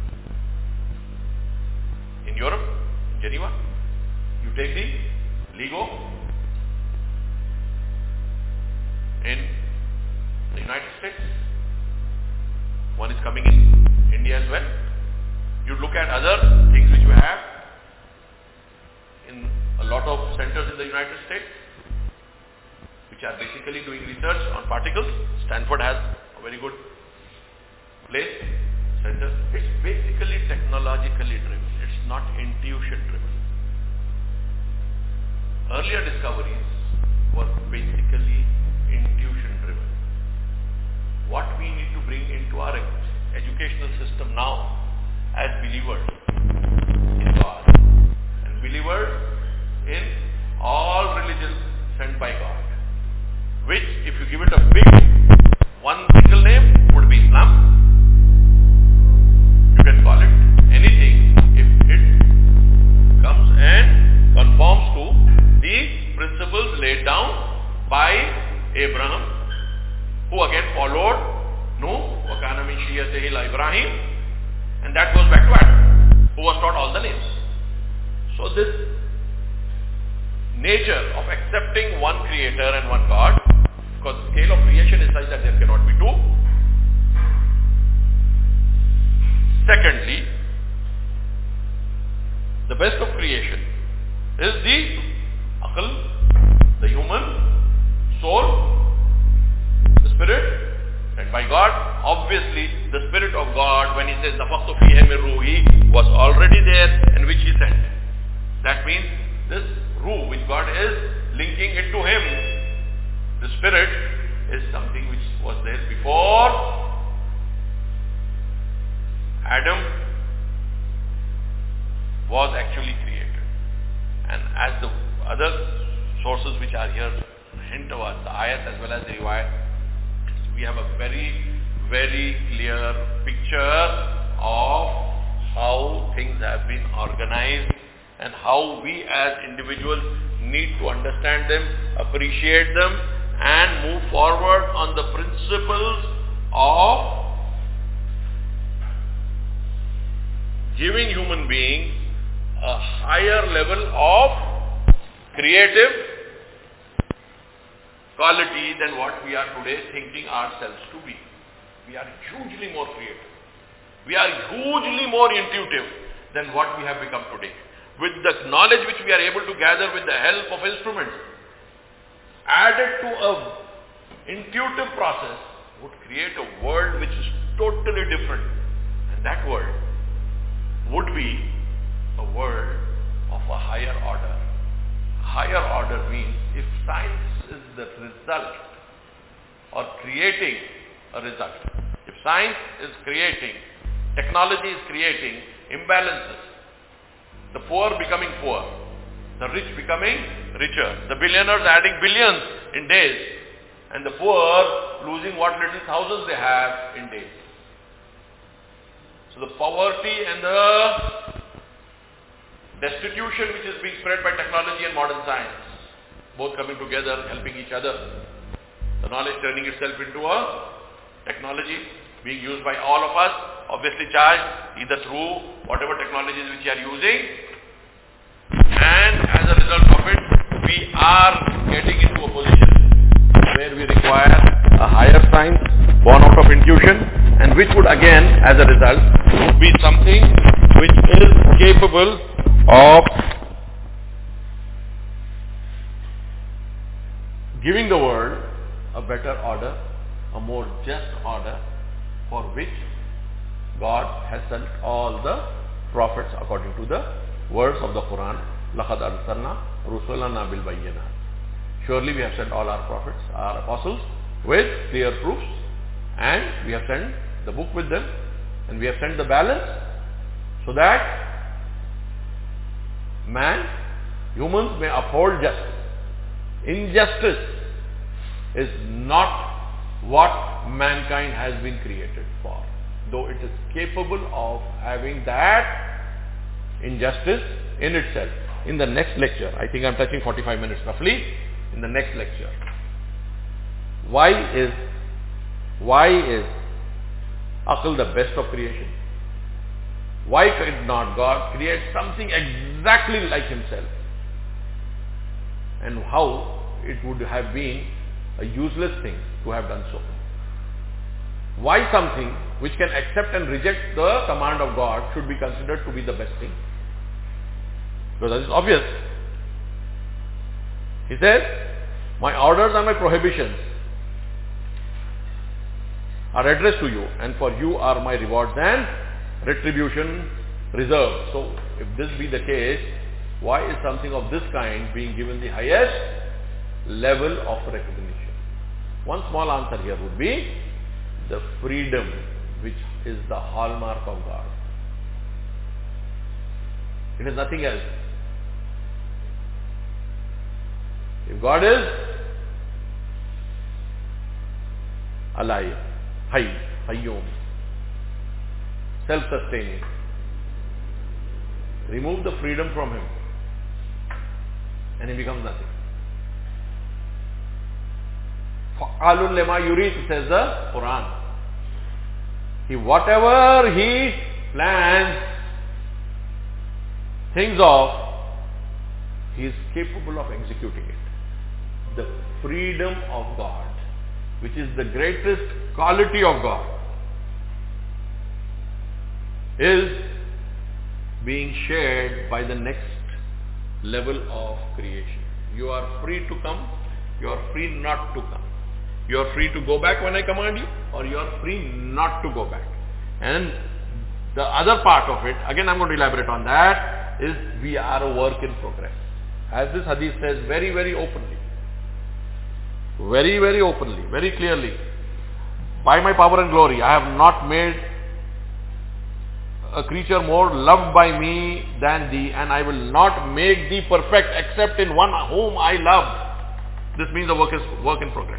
in Europe, Geneva. You take the LIGO in the United States. One is coming in India as well. You look at other things which we have in a lot of centers in the United States, which are basically doing research on particles. Stanford has a very good place, center. It's basically technologically driven. It's not intuition driven. Earlier discoveries were basically intuition driven. What we need to bring into our educational system now as believers in God and believers in all religions sent by God, which if you give it a big one single name would be Islam. You can call it anything if it comes and conforms to the principles laid down by Abraham, who again followed Nuh, wa kana min shiyatihi ila Ibrahim, and that goes back to Adam, who was taught all the names. So this nature of accepting one creator and one God, because the scale of creation is such that there cannot be two. Secondly, the best of creation is the aql, the human by God. Obviously, the Spirit of God, when he says, Nafakhtu fihi min ruhi, was already there, and which he sent. That means this ruh, which God is linking it to him, the Spirit, is something which was there before Adam was actually created. And as the other sources which are here hint towards the ayat as well as the riwayat, we have a very, very clear picture of how things have been organized and how we as individuals need to understand them, appreciate them, and move forward on the principles of giving human beings a higher level of creative quality than what we are today thinking ourselves to be. We are hugely more creative. We are hugely more intuitive than what we have become today. With the knowledge which we are able to gather with the help of instruments, added to a intuitive process, would create a world which is totally different. And that world would be a world of a higher order. Higher order means if science is the result or creating a result, if science is creating, technology is creating imbalances, the poor becoming poor, the rich becoming richer, the billionaires adding billions in days, and the poor losing what little thousands they have in days. So the poverty and the destitution which is being spread by technology and modern science, both coming together, helping each other. The knowledge turning itself into a technology being used by all of us, obviously charged either through whatever technologies which we are using, and as a result of it, we are getting into a position where we require a higher science born out of intuition, and which would again, as a result, would be something which is capable of giving the world a better order, a more just order, for which God has sent all the prophets according to the words of the Quran. لَقَدْ أَرْسَلْنَا رُسُلَنَا بِالْبَيِّنَاتِ. Surely we have sent all our prophets, our apostles, with clear proofs, and we have sent the book with them, and we have sent the balance, so that man, humans may uphold justice. Injustice is not what mankind has been created for, though it is capable of having that injustice in itself. In the next lecture, I think I am touching forty-five minutes roughly, in the next lecture, why is why is Aql the best of creation? Why could not God create something exactly like himself? And how it would have been a useless thing to have done so. Why something which can accept and reject the command of God should be considered to be the best thing? Because that is obvious. He says, my orders and my prohibitions are addressed to you, and for you are my rewards and retribution reserved. So, if this be the case, why is something of this kind being given the highest level of recognition? One small answer here would be the freedom which is the hallmark of God. It is nothing else. If God is alive, Hayy, Hayyum, self-sustaining, remove the freedom from him and he becomes nothing. Fa'alun lima yurid, says the Quran. He, whatever he plans, thinks of, he is capable of executing it. The freedom of God, which is the greatest quality of God, is being shared by the next level of creation. You are free to come, you are free not to come. You are free to go back when I command you, or you are free not to go back. And the other part of it, again I'm going to elaborate on that, is we are a work in progress. As this hadith says very, very openly, very, very openly, very clearly, by my power and glory, I have not made a creature more loved by me than thee, and I will not make thee perfect except in one whom I love. This means the work is work in progress.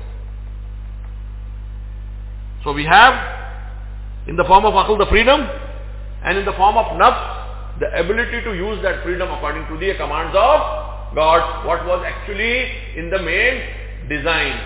So we have in the form of aql the freedom, and in the form of nafs the ability to use that freedom according to the commands of God, what was actually in the main design,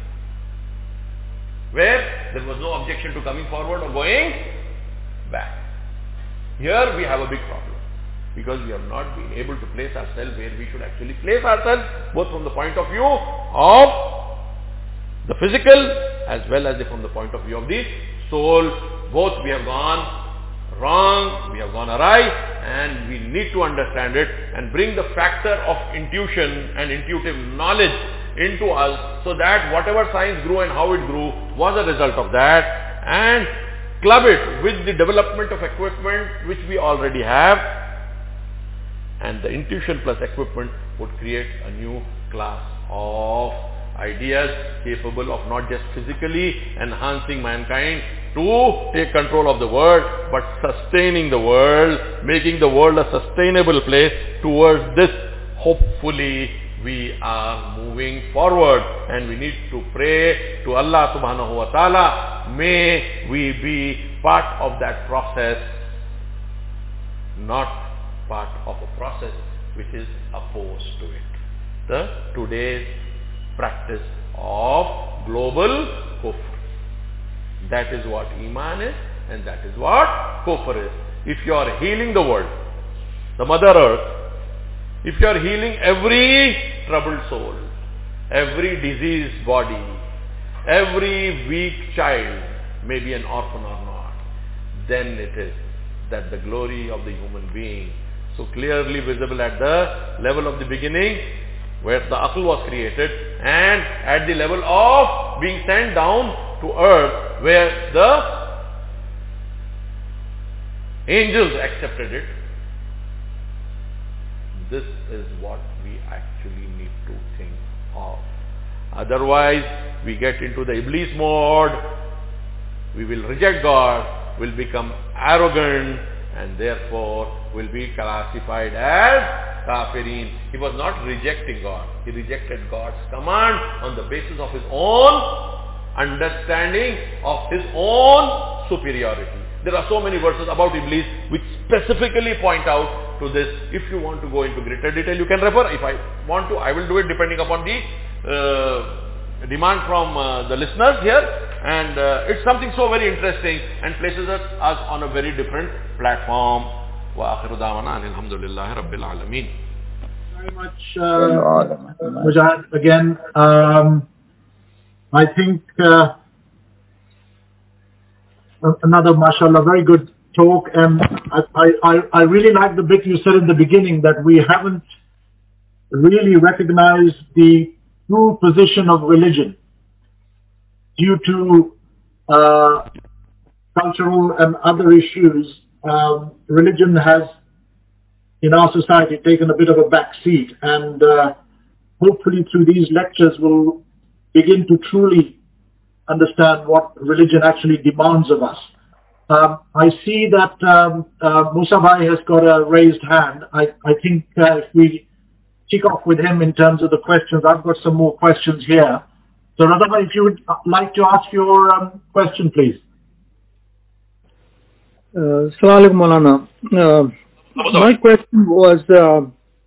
where there was no objection to coming forward or going back. Here we have a big problem, because we have not been able to place ourselves where we should actually place ourselves, both from the point of view of the physical as well as from the point of view of the soul. Both we have gone wrong, we have gone awry, and we need to understand it and bring the factor of intuition and intuitive knowledge into us, so that whatever science grew and how it grew was a result of that, and club it with the development of equipment which we already have, and the intuition plus equipment would create a new class of ideas capable of not just physically enhancing mankind to take control of the world, but sustaining the world, making the world a sustainable place. Towards this, hopefully, we are moving forward, and we need to pray to Allah subhanahu wa ta'ala, may we be part of that process, not part of a process which is opposed to it. The today's practice of global kufr. That is what Iman is, and that is what kufr is. If you are healing the world, the Mother Earth, if you are healing every troubled soul, every diseased body, every weak child, maybe an orphan or not, then it is that the glory of the human being, so clearly visible at the level of the beginning, where the aql was created, and at the level of being sent down to earth, where the angels accepted it. This is what we actually need to think of. Otherwise, we get into the Iblis mode, we will reject God, will become arrogant, and therefore will be classified as kafirin. He was not rejecting God. He rejected God's command on the basis of his own understanding of his own superiority. There are so many verses about Iblis which specifically point out to this. If you want to go into greater detail, you can refer. If I want to, I will do it depending upon the uh, demand from uh, the listeners here. And uh, it's something so very interesting and places us, us on a very different platform. Wa akhiru da'wana alhamdulillahi rabbil alameen. Very much, uh, Mujahid. Again, um, I think uh, another, mashallah, very good talk, and I, I, I really like the bit you said in the beginning, that we haven't really recognized the true position of religion due to uh, cultural and other issues. Um, religion has, in our society, taken a bit of a back seat, and uh, hopefully through these lectures we'll begin to truly understand what religion actually demands of us. Um, I see that um, uh, Musa Bhai has got a raised hand. I, I think uh, if we kick off with him in terms of the questions, I've got some more questions here. So Raza Bhai, if you would like to ask your um, question, please. Uh, Assalamu alaikum, Maulana. Uh, my question was, uh,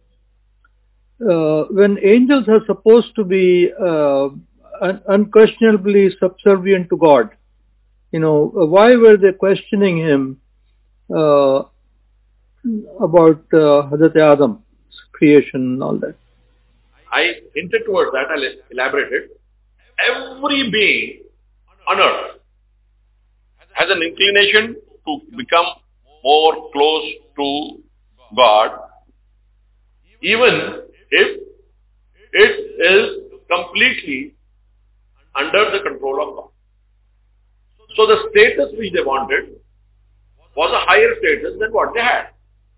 uh, when angels are supposed to be uh, un- unquestionably subservient to God, you know, why were they questioning him uh, about uh, Hazrat Adam's creation and all that? I hinted towards that, I'll elaborate it. Every being on earth has an inclination to become more close to God, even if it is completely under the control of God. So the status which they wanted was a higher status than what they had.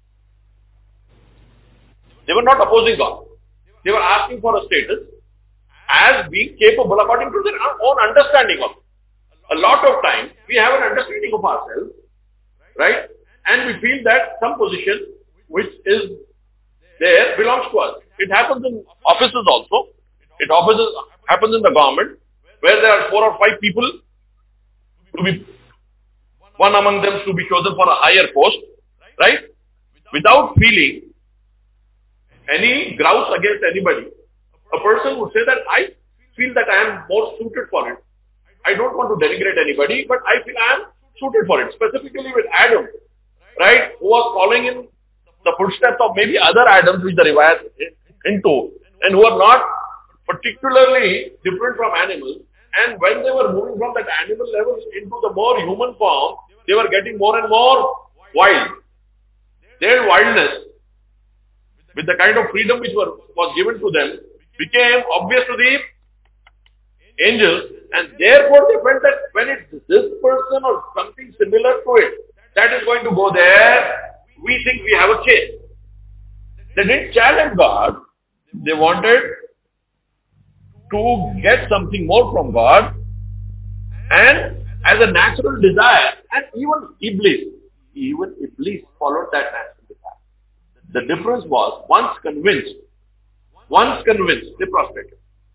They were not opposing God. They were asking for a status as being capable according to their own understanding of it. A lot of times we have an understanding of ourselves, right? And we feel that some position which is there belongs to us. It happens in offices also. It offices, happens in the government where there are four or five people to be, one among them to be chosen for a higher post, right? Without feeling any grouse against anybody. A person would say that I feel that I am more suited for it. I don't want to denigrate anybody, but I feel I am suited for it. Specifically with Adam, right, who was following in the footsteps of maybe other Adams which the Riwayat into, and who are not particularly different from animals. And when they were moving from that animal level into the more human form, they were getting more and more wild. Their wildness, with the kind of freedom which were, was given to them, became obvious to the angels, and therefore they felt that when it's this person or something similar to it that is going to go there, we think we have a case. They didn't challenge God. They wanted to get something more from God, and as a natural desire, and even Iblis, even Iblis followed that natural desire. The difference was, once convinced, once convinced, they prostrated.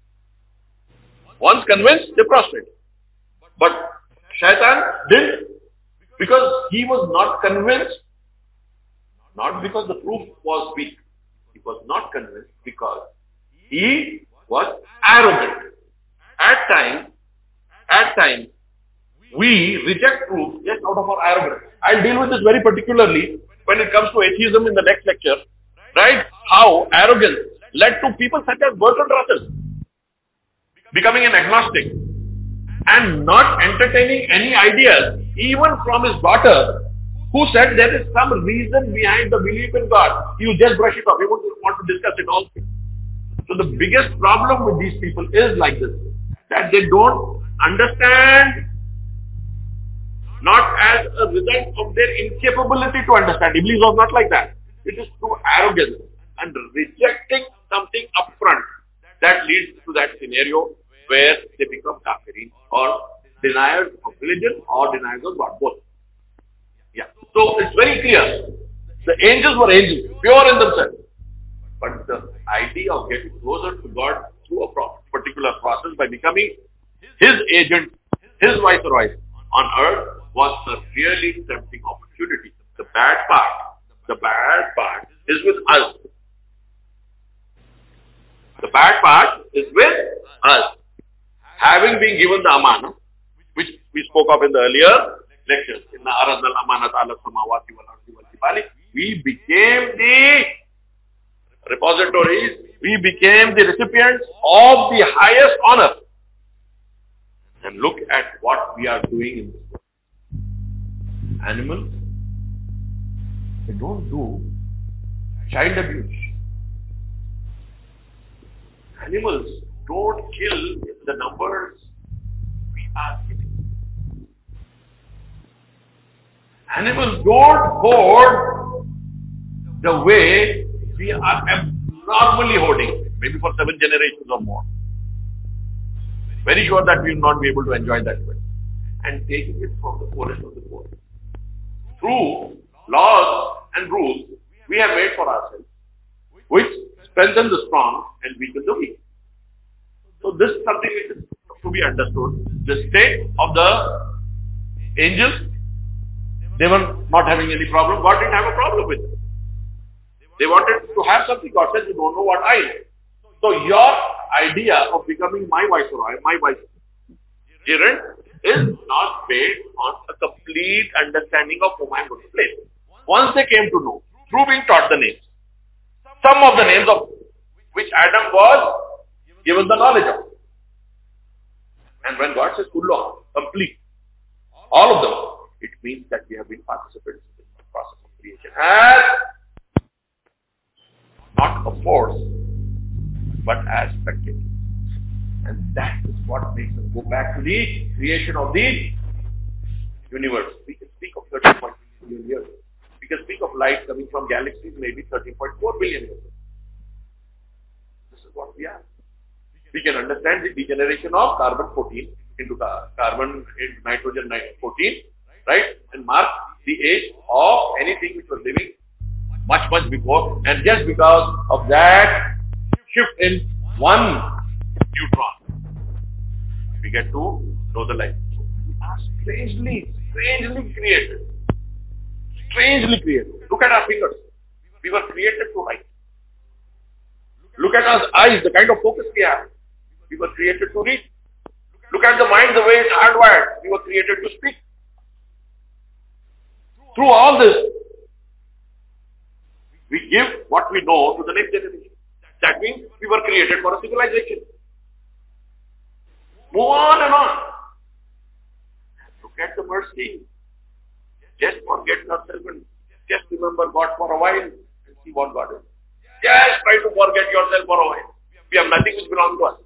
Once convinced, they prostrated. But Shaitan didn't, because he was not convinced, not because the proof was weak. He was not convinced because he was arrogant. At times, at times, we reject proof just out of our arrogance. I'll deal with this very particularly when it comes to atheism in the next lecture, right? How arrogance led to people such as Bertrand Russell becoming an agnostic and not entertaining any ideas, even from his daughter, who said there is some reason behind the belief in God. You just brush it off. You won't want to discuss it also. So the biggest problem with these people is like this, that they don't understand, not as a result of their incapability to understand. Iblis was not like that. It is through arrogance and rejecting something upfront that leads to that scenario where they become kafirin or deniers of religion or deniers of God, both. Yeah. So it's very clear. The angels were angels, pure in themselves. But the idea of getting closer to God through a particular process by becoming His agent, His viceroy on earth was a really tempting opportunity. The bad part, the bad part is with us. The bad part is with us. Having been given the amana, which we spoke of in the earlier lectures, Inna aradna al-amanat ala samawati wal ardi wal jibali, we became the repositories, we became the recipients of the highest honor. And look at what we are doing in this world. Animals, they don't do child abuse. Animals don't kill in the numbers we are killing. Animals don't hoard the way we are abnormally hoarding, maybe for seven generations or more. Very sure that we will not be able to enjoy that way. And taking it from the poorest of the poor. Through laws and rules we have made for ourselves, which strengthen the strong and weaken the weak. So this is something which is to be understood. The state of the angels, they were not having any problem. God didn't have a problem with it. They wanted to have something. God said, you don't know what I am. So your idea of becoming my viceroy, my vicegerent, is not based on a complete understanding of whom I am going to play. Once they came to know, through being taught the names, some of the names of which Adam was given the knowledge of. And when God says kullu, complete, all of them, it means that we have been participants in the process of creation. As not a force, but as spectators. And that is what makes us go back to the creation of the universe. We can speak of thirteen point two billion years. We can speak of light coming from galaxies, maybe thirteen point four billion years. This is what we are. We can understand the degeneration of carbon fourteen into carbon, into nitrogen fourteen, right? And mark the age of anything which was living much, much before. And just because of that shift in one neutron, we get to know the light. We are strangely, strangely created. Strangely created. Look at our fingers. We were created to write. Look at our eyes, the kind of focus we have. We were created to read. Look at the mind, the way it's hardwired. We were created to speak. Through all this, we give what we know to the next generation. That means we were created for a civilization. Move on and on. Look at the mercy. Just forget yourself and just remember God for a while and see what God is. Just try to forget yourself for a while. We have nothing which belongs to us.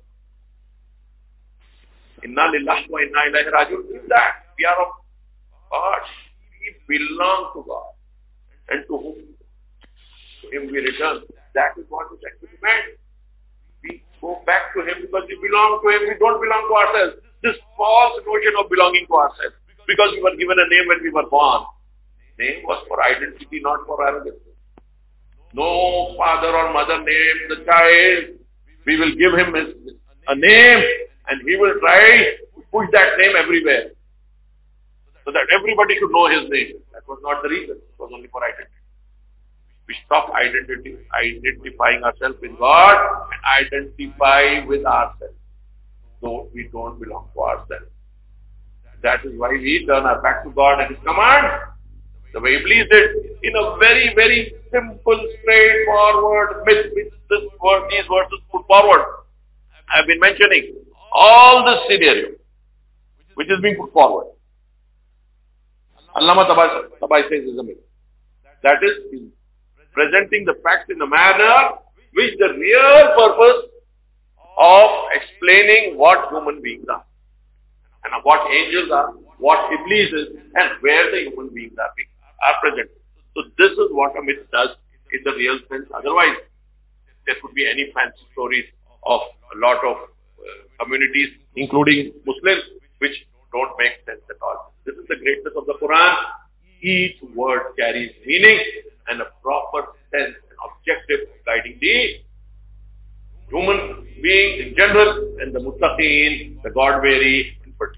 Inna lillahi wa inna ilaihi raji'un. Is that we are of God. We belong to God. And to whom? To Him we return. That is what is actually meant. We go back to Him because we belong to Him. We don't belong to ourselves. This false notion of belonging to ourselves. Because we were given a name when we were born. Name was for identity, not for arrogance. No father or mother named the child. We will give him his, a name and he will try to push that name everywhere. So that everybody should know his name. That was not the reason. It was only for identity. We stop identity, identifying ourselves with God and identify with ourselves. So we don't belong to ourselves. That is why we turn our back to God and His command, the way Iblis did, in a very, very simple, straightforward myth which this word, these verses put forward. I have been mentioning all the scenario which is being put forward. Allama Tabai says is a myth. That is presenting the facts in a manner which the real purpose of explaining what human beings are. And what angels are, what Iblis is, and where the human beings are, are present. So this is what a myth does in the real sense. Otherwise, there could be any fancy stories of a lot of uh, communities, including Muslims, which don't make sense at all. This is the greatness of the Quran. Each word carries meaning and a proper sense and objective guiding the human beings in general and the muttaqeen, the God-wary.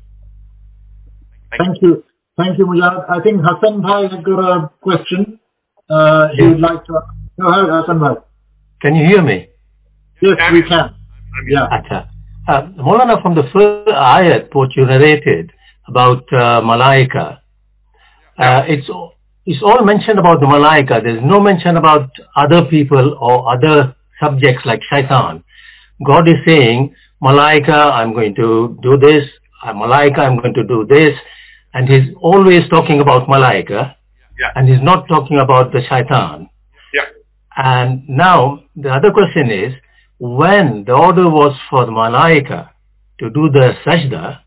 Thank, Thank you. you. Thank you, Mujahid. I think Hassan Bhai has got a question. Uh, he would like to... Go ahead, Hassan Bhai. Can you hear me? Yes, we can. Yeah. Uh, Maulana, from the first ayat, what you narrated about uh, Malaika, uh, it's, it's all mentioned about the Malaika. There's no mention about other people or other subjects like Shaitan. God is saying, Malaika, I'm going to do this. Malaika, I'm going to do this. And he's always talking about Malaika. Yeah. And he's not talking about the Shaitan. Yeah. And now, the other question is, when the order was for the Malaika to do the sajda,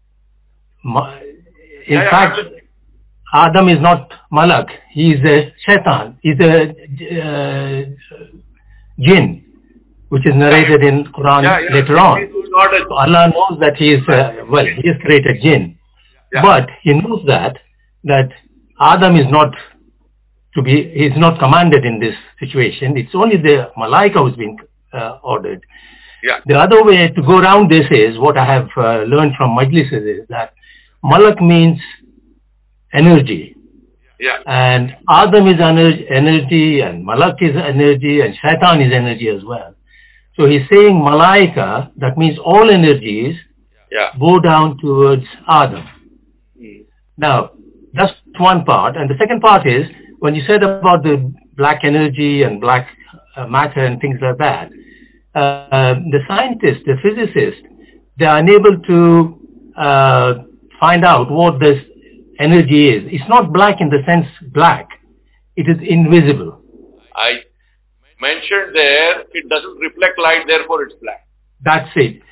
in yeah, fact, yeah. Adam is not Malak. He is a Shaitan. He's a uh, jinn, which is narrated in Quran yeah, yeah. later on. A... So Allah knows that he is, uh, well, he has created jinn. Yeah. But he knows that, that Adam is not to be, he is not commanded in this situation. It's only the Malaika who's been uh, ordered. Yeah. The other way to go around this is, what I have uh, learned from Majlises is that Malak means energy. Yeah. And Adam is ener- energy, and Malak is energy, and Shaitan is energy as well. So he's saying Malaika, that means all energies yeah. bow down towards Adam. Mm. Now, that's one part. And the second part is, when you said about the black energy and black uh, matter and things like that, uh, the scientists, the physicists, they are unable to uh, find out what this energy is. It's not black in the sense black. It is invisible. I mentioned there, it doesn't reflect light, therefore it's black. That's it.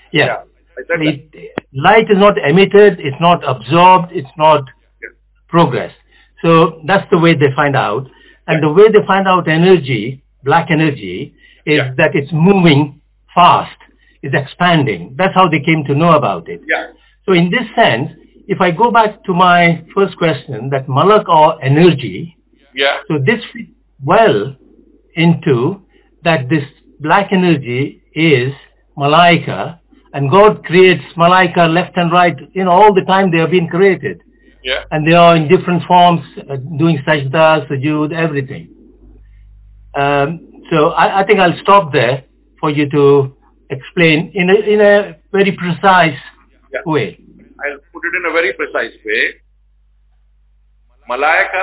Yeah. yeah. I said It, light is not emitted, it's not absorbed, it's not yeah. progressed. So that's the way they find out. And Yeah. the way they find out energy, black energy, is Yeah. that it's moving fast, it's expanding. That's how they came to know about it. Yeah. So in this sense, if I go back to my first question, that malak or energy, Yeah. so this fits well into that this black energy is malaika, and God creates malaika left and right, you know, all the time they have been created. Yeah. And they are in different forms, uh, doing sajda, sujood, everything. Um, so I, I think I'll stop there for you to explain in a, in a very precise Yeah. way. I'll put it in a very precise way. Malaika,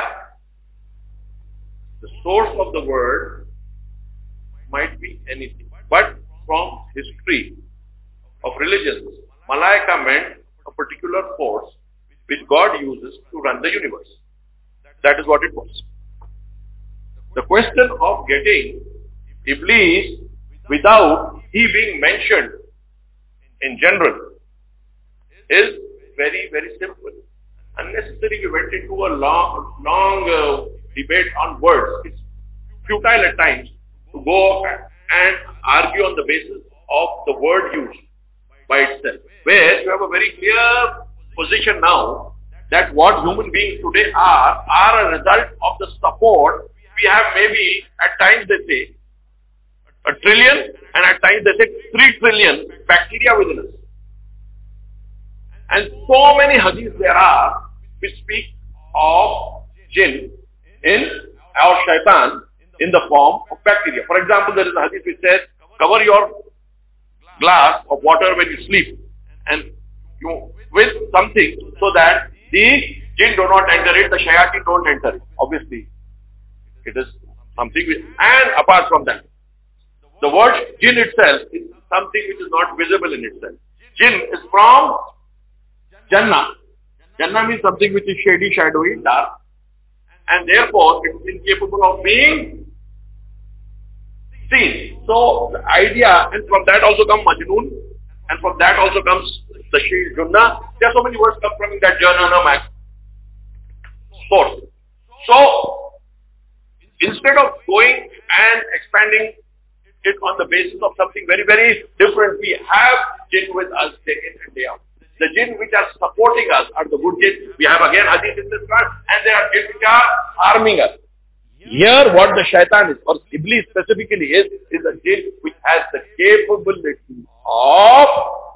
the source of the word might be anything. But from history of religions, Malaika meant a particular force which God uses to run the universe. That is what it was. The question of getting Iblis without he being mentioned in general is very, very simple. Unnecessarily we went into a long, long uh, debate on words. It's futile at times to go and argue on the basis of the word used by itself. Where you have a very clear position now that what human beings today are, are a result of the support we have. Maybe at times they say a trillion and at times they say three trillion bacteria within us. And so many hadiths there are which speak of jinn in our shaitan in the form of bacteria. For example, there is a hadith which says, cover your glass of water when you sleep and you with something so that the jinn do not enter it, the shayateen don't enter it. Obviously, it is something which, and apart from that, the word jinn itself is something which is not visible in itself. Jinn is from Jannah. Jannah means something which is shady, shadowy, dark, and therefore it is incapable of being seen. So the idea, and from that also comes Majnoon, and from that also comes the shield Junnah. There are so many words come from that Jannah source. So instead of going and expanding it on the basis of something very, very different, we have jinn with us day in and day out. The jinn which are supporting us are the good jinn. We have again hadith in this class, and there are jinn which are harming us. Here what the shaitan is, or Iblis specifically is, is a jinn which has the capability of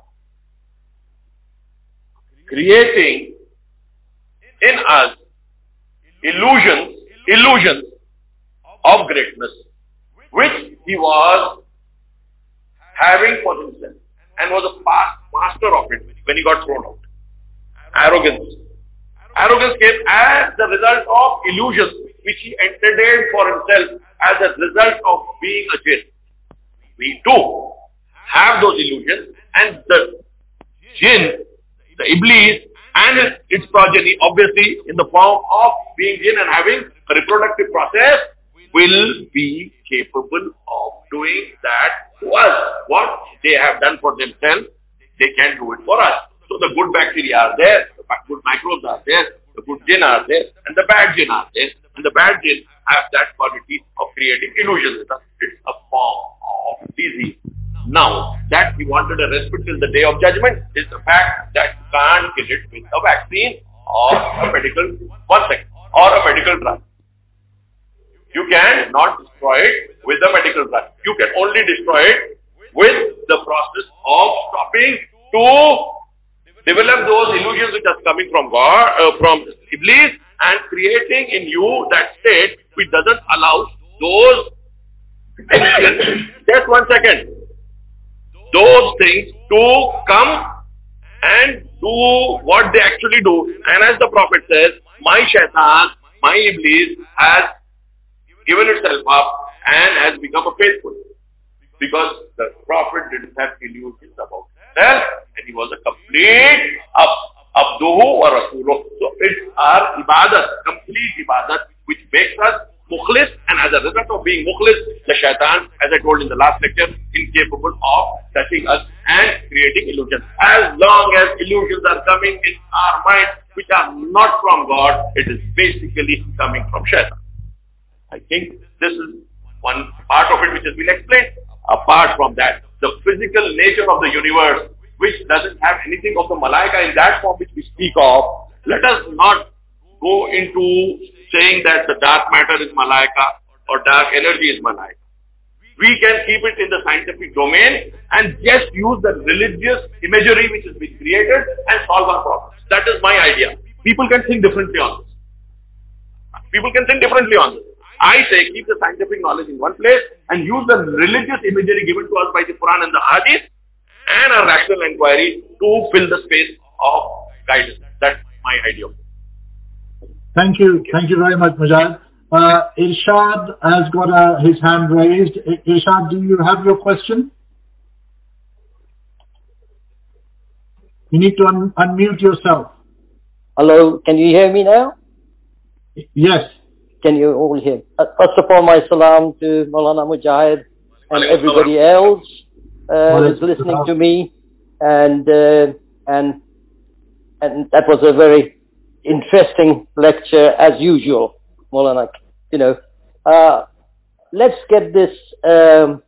creating in us illusions, illusions of greatness, which he was having for himself and was a past master of it when he got thrown out. Arrogance. Arrogance came as the result of illusions which he entertained for himself as a result of being a jinn. We too have those illusions, and the jinn, the Iblis and its, its progeny, obviously in the form of being jinn and having a reproductive process, will be capable of doing that to us. What they have done for themselves, they can do it for us. So the good bacteria are there, the good microbes are there, the good jinn are there, and the bad jinn are there. And the bad jinn have that quality of creating illusions. It's a form of disease. Now, that we wanted a respite till the day of judgment is the fact that you can't kill it with a vaccine or a medical, one second, or a medical drug. You can not destroy it with a medical drug. You can only destroy it with the process of stopping to develop those illusions which are coming from God, uh, from Iblis, and creating in you that state which doesn't allow those just one second, those things to come and do what they actually do. And as the Prophet says, my shaitan, my Iblis has given itself up and has become a faithful. Because the Prophet didn't have illusions about himself, and he was a complete ab, abduhu or rasuluh. So it's our ibadat, complete ibadat, which makes us mukhlis, and as a result of being mukhlis, the shaitan, as I told in the last lecture, incapable of touching us and creating illusions. As long as illusions are coming in our mind, which are not from God, it is basically coming from shaitan. I think this is one part of it which has been explained. Apart from that, the physical nature of the universe, which doesn't have anything of the malaika in that form which we speak of, let us not go into saying that the dark matter is malaika or dark energy is malaika. We can keep it in the scientific domain and just use the religious imagery which has been created and solve our problems. That is my idea. People can think differently on this. People can think differently on this. I say keep the scientific knowledge in one place and use the religious imagery given to us by the Quran and the Hadith and a rational inquiry to fill the space of guidance. That's my idea. Thank you. Thank you very much, Mujahid. Uh, Irshad has got uh, his hand raised. Irshad, do you have your question? You need to un- unmute yourself. Hello, can you hear me now? Yes. Can you all hear? Uh, first of all, my salam to Maulana Mujahid and everybody else uh, who's listening to me, and uh, and and that was a very interesting lecture as usual, Maulana. You know, uh, let's get this um,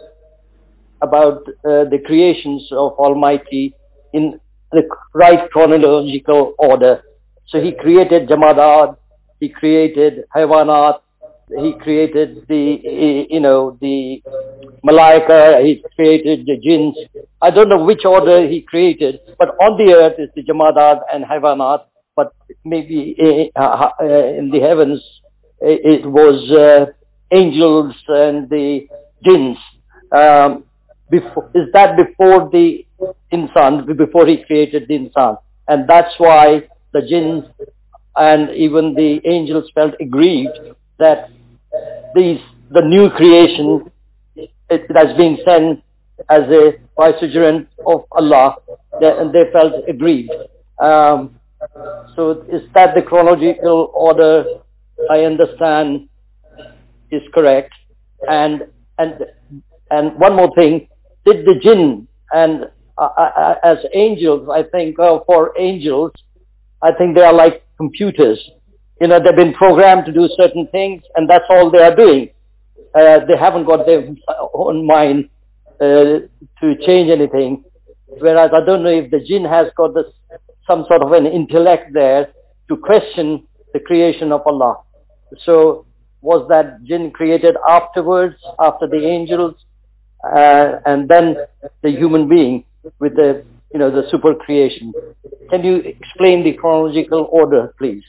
about uh, the creations of Almighty in the right chronological order. So He created Jamadat. He created Haywanat, He created the, you know, the Malaika, He created the jinns. I don't know which order He created, but on the earth is the Jamadat and Haywanat, but maybe uh, in the heavens it was uh, angels and the jinns. Um, before, is that before the insan, before He created the insan? And that's why the jinns and even the angels felt aggrieved that these, the new creation, it has been sent as a vicegerent of Allah, and they felt aggrieved. Um, so is that the chronological order? I understand is correct. And and and one more thing, did the jinn and uh, uh, as angels, I think uh, for angels, I think they are like computers. You know, they've been programmed to do certain things, and that's all they are doing. Uh, they haven't got their own mind uh, to change anything. Whereas I don't know if the jinn has got this, some sort of an intellect there to question the creation of Allah. So was that jinn created afterwards, after the angels, uh, and then the human being with the, you know, the super creation? Can you explain the chronological order, please?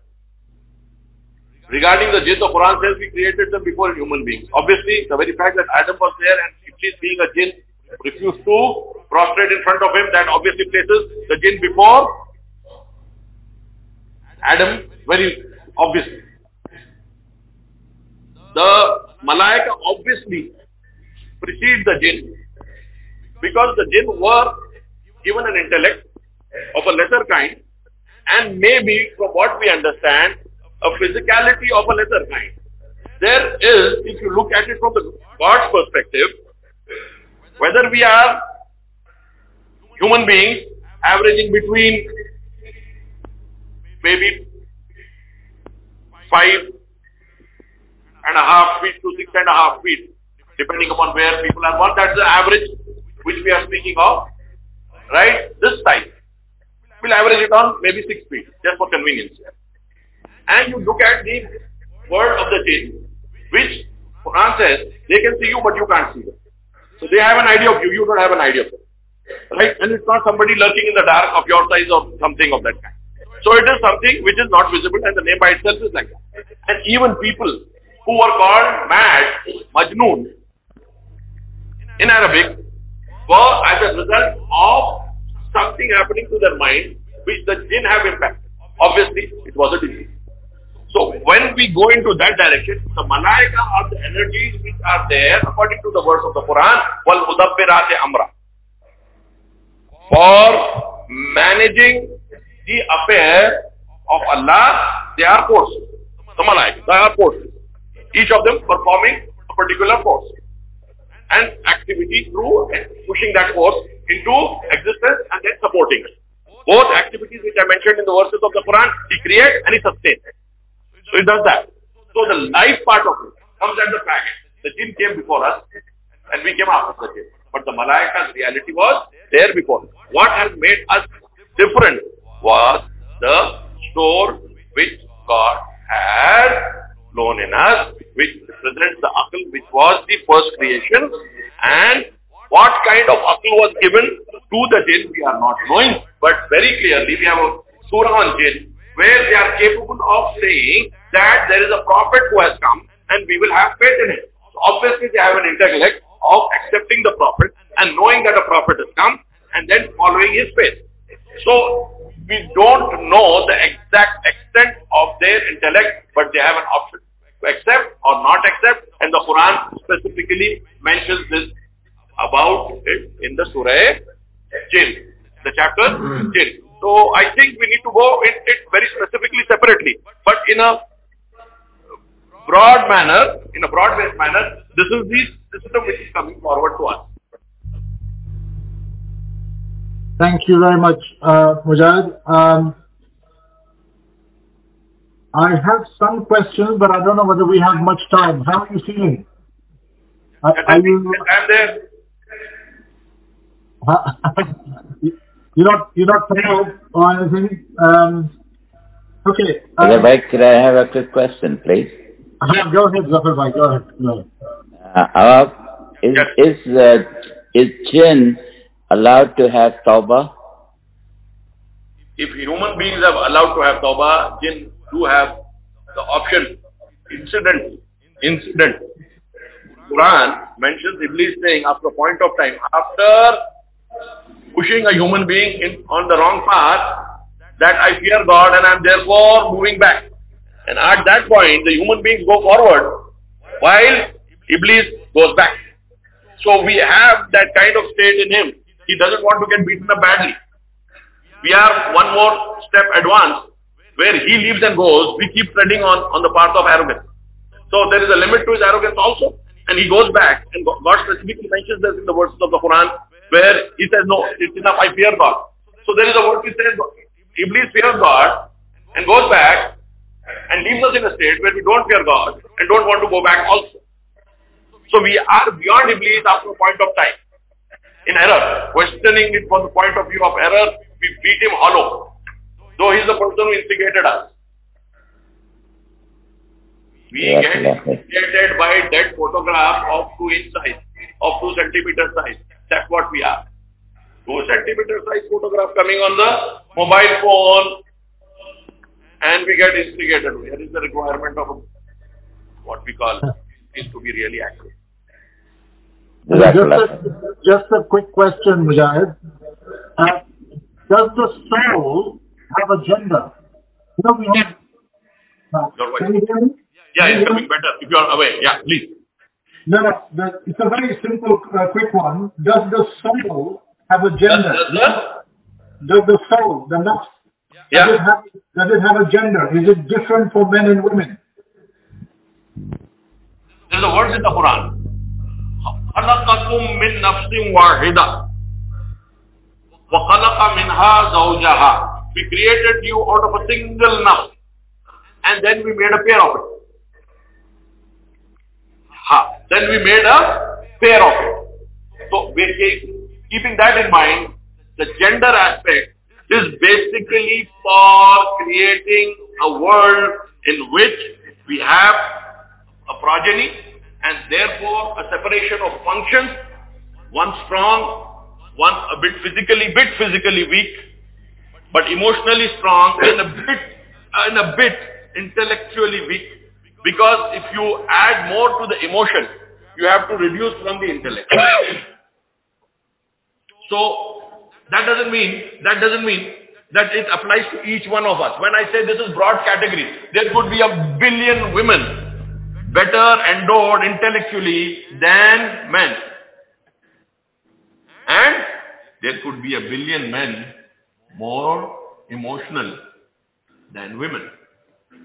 Regarding the jinn, the Quran says we created them before human beings. Obviously, the very fact that Adam was there and Iblis being a jinn refused to prostrate in front of him, that obviously places the jinn before Adam, very obviously. The Malaika obviously precede the jinn because the jinn were given an intellect of a lesser kind and maybe, from what we understand, a physicality of a lesser kind. There is, if you look at it from the God's perspective, whether we are human beings averaging between maybe five and a half feet to six and a half feet, depending upon where people are born, that's the average which we are speaking of, right? This size. We'll average it on maybe six feet, just for convenience. And you look at the word of the jinn, which Quran says, they can see you but you can't see them. So they have an idea of you, you don't have an idea of them. Right? And it's not somebody lurking in the dark of your size or something of that kind. So it is something which is not visible, and the name by itself is like that. And even people who were called mad, Majnoon, in Arabic, were as a result of something happening to their mind which the jinn have impacted. Obviously, it was a disease. So when we go into that direction, the malaika are the energies which are there according to the words of the Quran, wal mudabbirati amra, for managing the affair of Allah. They are forces. The malaika, they are forces. each of them performing a particular force and activity through pushing that force into existence and then supporting it. Both activities which I mentioned in the verses of the Quran, he creates and he sustains. So it does that. So the life part of it comes at the fact the jinn came before us and we came after the jinn. But the malaika's reality was there before. What has made us different was the store which God had flown in us, which represents the akal, which was the first creation, and what kind of akal was given to the jinn we are not knowing, but very clearly we have a surah on jinn where they are capable of saying that there is a prophet who has come and we will have faith in him. So obviously they have an intellect of accepting the prophet and knowing that a prophet has come and then following his faith. So we don't know the exact extent of their intellect, but they have an option to accept or not accept, and the Quran specifically mentions this about it in the Surah Jinn, the chapter Jinn. So I think we need to go in it very specifically separately, but in a broad manner, in a broad-based manner, this is the system which is coming forward to us. Thank you very much, uh, Mujahid. Um, I have some questions, but I don't know whether we have much time. How are you feeling? Are, are you? I'm there. You're not, you're not tired or anything? Um, okay. Uh, Bhai, could I have a quick question, please? Uh, go ahead, Zafar bhai, go ahead. Go ahead. Uh, uh, is, yes. is, uh, is jinn allowed to have tawbah? If human beings are allowed to have tawbah, jinn do have the option. Incident, incident. Quran mentions Iblis saying after a point of time, after pushing a human being in, on the wrong path, that I fear God and I am therefore moving back. And at that point, the human beings go forward while Iblis goes back. So we have that kind of state in him. He doesn't want to get beaten up badly. We are one more step advanced, where he leaves and goes, we keep treading on, on the path of arrogance. So there is a limit to his arrogance also, and he goes back, and God specifically mentions this in the verses of the Quran, where he says, no, it's enough, I fear God. So there is a word which says, Iblis fears God, and goes back, and leaves us in a state where we don't fear God, and don't want to go back also. So we are beyond Iblis after a point of time, in error, questioning it from the point of view of error. We beat him hollow, though he is the person who instigated us. We Yes, get yes. instigated by a dead photograph of two inch size, of two centimeter size. That's what we are. Two centimeter size photograph coming on the mobile phone, and we get instigated. Here is the requirement of what we call is to be really accurate. Just a, just a quick question, Mujahid. Uh, does the soul have a gender? You know, we have, uh, can you hear me? Yeah, it's coming better. If you are away, yeah, please. No, no, the, it's a very simple, uh, quick one. Does the soul have a gender? Does, does, does the soul, the nafs, yeah. does, it have, does it have a gender? Is it different for men and women? There's a word in the Quran. خَلَقَكُم مِّن نَفْسٍ وَاحِدَةٍ وَخَلَقَ مِنْهَا زَوْجَهَا. We created you out of a single nafs, and then we made a pair of it. Ha. Then we made a pair of it. So keeping that in mind, the gender aspect is basically for creating a world in which we have a progeny and therefore a separation of functions, one strong, one a bit physically, bit physically weak, but emotionally strong and a bit, and a bit intellectually weak. Because if you add more to the emotion, you have to reduce from the intellect. So that doesn't mean that doesn't mean that it applies to each one of us. When I say this is broad category, there could be a billion women better endowed intellectually than men, and there could be a billion men more emotional than women.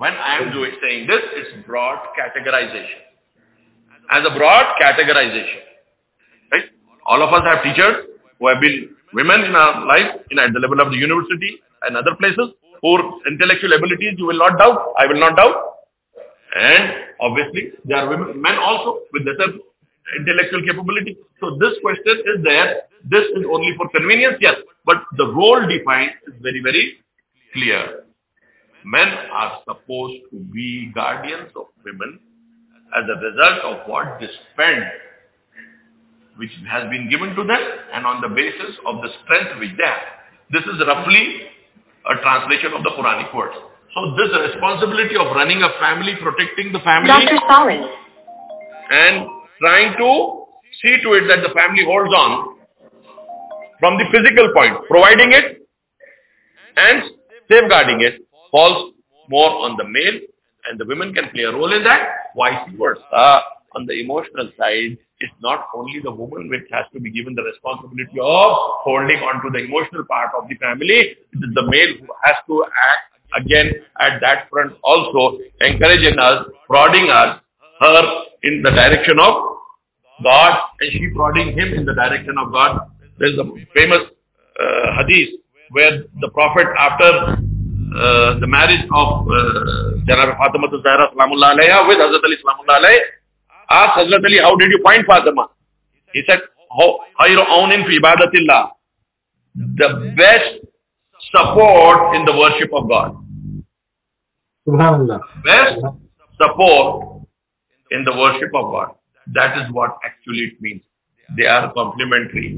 When I am doing saying this, it's broad categorization. As a broad categorization. Right? All of us have teachers who have been women in our life, in at the level of the university and other places, whose intellectual abilities you will not doubt, I will not doubt. And obviously, there are women, men also with lesser intellectual capability. So this question is there. This is only for convenience, yes. But the role defined is very, very clear. Men are supposed to be guardians of women as a result of what they spend, which has been given to them, and on the basis of the strength which they have. This is roughly a translation of the Quranic words. So this responsibility of running a family, protecting the family, Doctor Stalin, and trying to see to it that the family holds on from the physical point, providing it and safeguarding it, falls more on the male, and the women can play a role in that. Vice versa, on the emotional side, it's not only the woman which has to be given the responsibility of holding on to the emotional part of the family. It is the male who has to act again at that front also, encouraging us, prodding us, her in the direction of God, and she prodding him in the direction of God. There's a famous uh, hadith where the Prophet, after uh, the marriage of uh, Janab Fatima Zahra Salamullah Alayha with Hazrat Ali Salamullah Alayhi, asked Hazrat Ali, how did you find Fatima? He said, Khayru awnin fi ibadatillah, the best support in the worship of God. Subhanallah. Best support in the worship of God. That is what actually it means. They are complementary.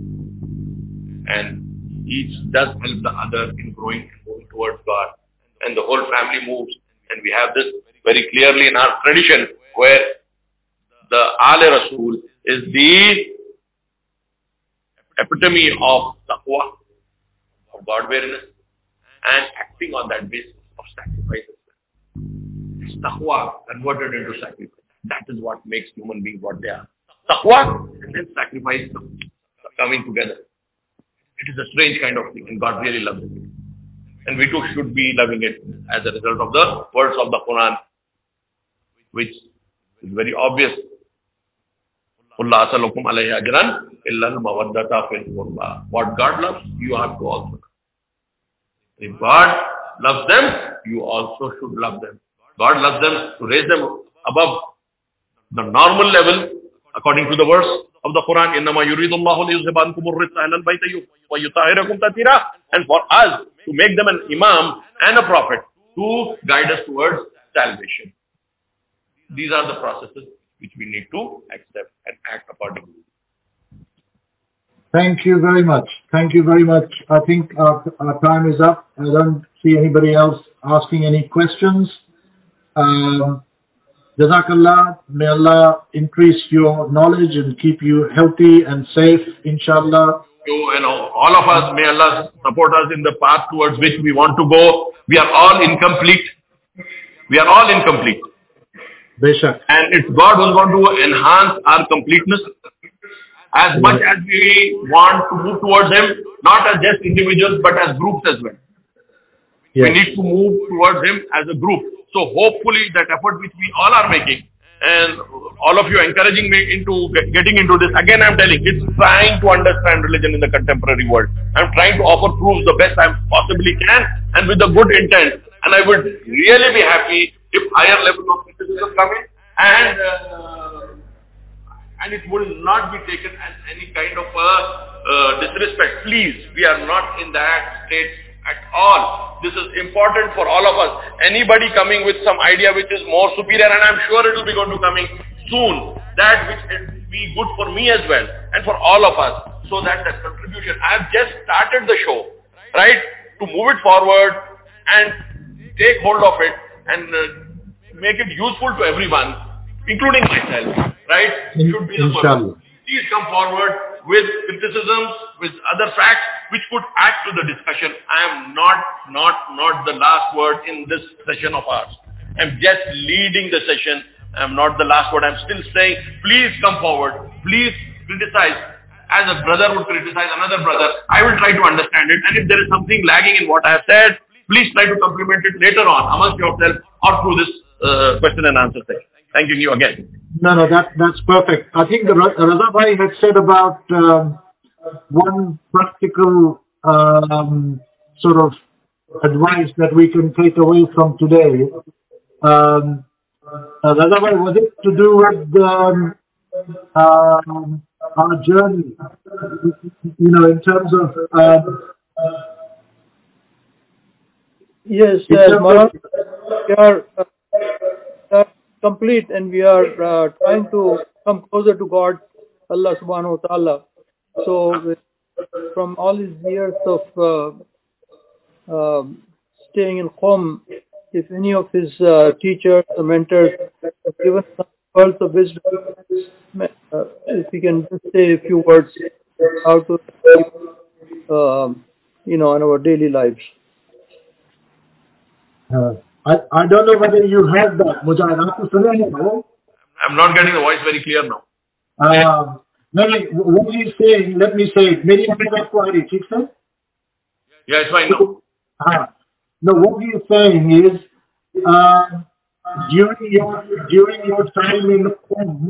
And each does help the other in growing, growing towards God. And the whole family moves. And we have this very clearly in our tradition, where the Aale Rasul is the epitome of taqwa, of God-wariness, and acting on that basis of sacrifice. It's taqwa converted into sacrifice. That is what makes human beings what they are. Taqwa and then sacrifice coming together. It is a strange kind of thing, and God really loves it. And we too should be loving it as a result of the words of the Quran, which is very obvious. What God loves, you have to also love. If God loves them, you also should love them. God loves them to raise them above the normal level, according to the verse of the Quran, إِنَّمَا يُرِيدُ اللَّهُ لِيُذْهِبَ عَنْكُمُ الرِّجْسَ أَهْلَ الْبَيْتِ وَيُطَهِّرَكُمْ تَطْهِيرًا. And for us to make them an imam and a prophet to guide us towards salvation. These are the processes which we need to accept and act accordingly. Thank you very much. Thank you very much. I think our, our time is up. I don't see anybody else asking any questions. Um, Jazakallah. May Allah increase your knowledge and keep you healthy and safe, inshallah. You, you know, all of us, may Allah support us in the path towards which we want to go. We are all incomplete. We are all incomplete. Beshak. And it's God who's going to enhance our completeness as much as we want to move towards Him, not as just individuals, but as groups as well. Yes. We need to move towards Him as a group. So hopefully that effort which we all are making, and all of you encouraging me into getting into this, again I'm telling, it's trying to understand religion in the contemporary world. I'm trying to offer proofs the best I possibly can, and with a good intent. And I would really be happy if higher level of criticism come in, and uh, and it will not be taken as any kind of a uh, disrespect. Please, we are not in that state at all. This is important for all of us. Anybody coming with some idea which is more superior, and I'm sure it will be going to coming soon, that which will be good for me as well, and for all of us, so that that contribution, I have just started the show, right, to move it forward and take hold of it and uh, make it useful to everyone, including myself, right? It should be the purpose. Please come forward with criticisms, with other facts which could add to the discussion. I am not, not, not the last word in this session of ours. I'm just leading the session. I'm not the last word. I'm still saying, please come forward. Please criticize. As a brother would criticize another brother, I will try to understand it. And if there is something lagging in what I have said, please try to complement it later on amongst yourself or through this uh, question and answer session. Thanking you again. No, no, that, that's perfect. I think the Raza Bhai had said about um, one practical um, sort of advice that we can take away from today. Um, uh, Raza Bhai, was it to do with um, um, our journey, you know, in terms of... Um, yes, uh, Maharaj, we are uh, uh, complete and we are uh, trying to come closer to God, Allah subhanahu wa ta'ala. So with, from all these years of uh, uh, staying in Qom, if any of his uh, teachers or mentors have given some pearls of wisdom, uh, if we can just say a few words how to uh, you know, in our daily lives. Uh, I, I don't know whether you heard that, Mujahid. I'm not getting the voice very clear now. Uh, no, no, what he's saying, let me say it. Many of you sir? Yeah, it's fine now. Uh, no, what he's saying is, uh, during your during your time in the home,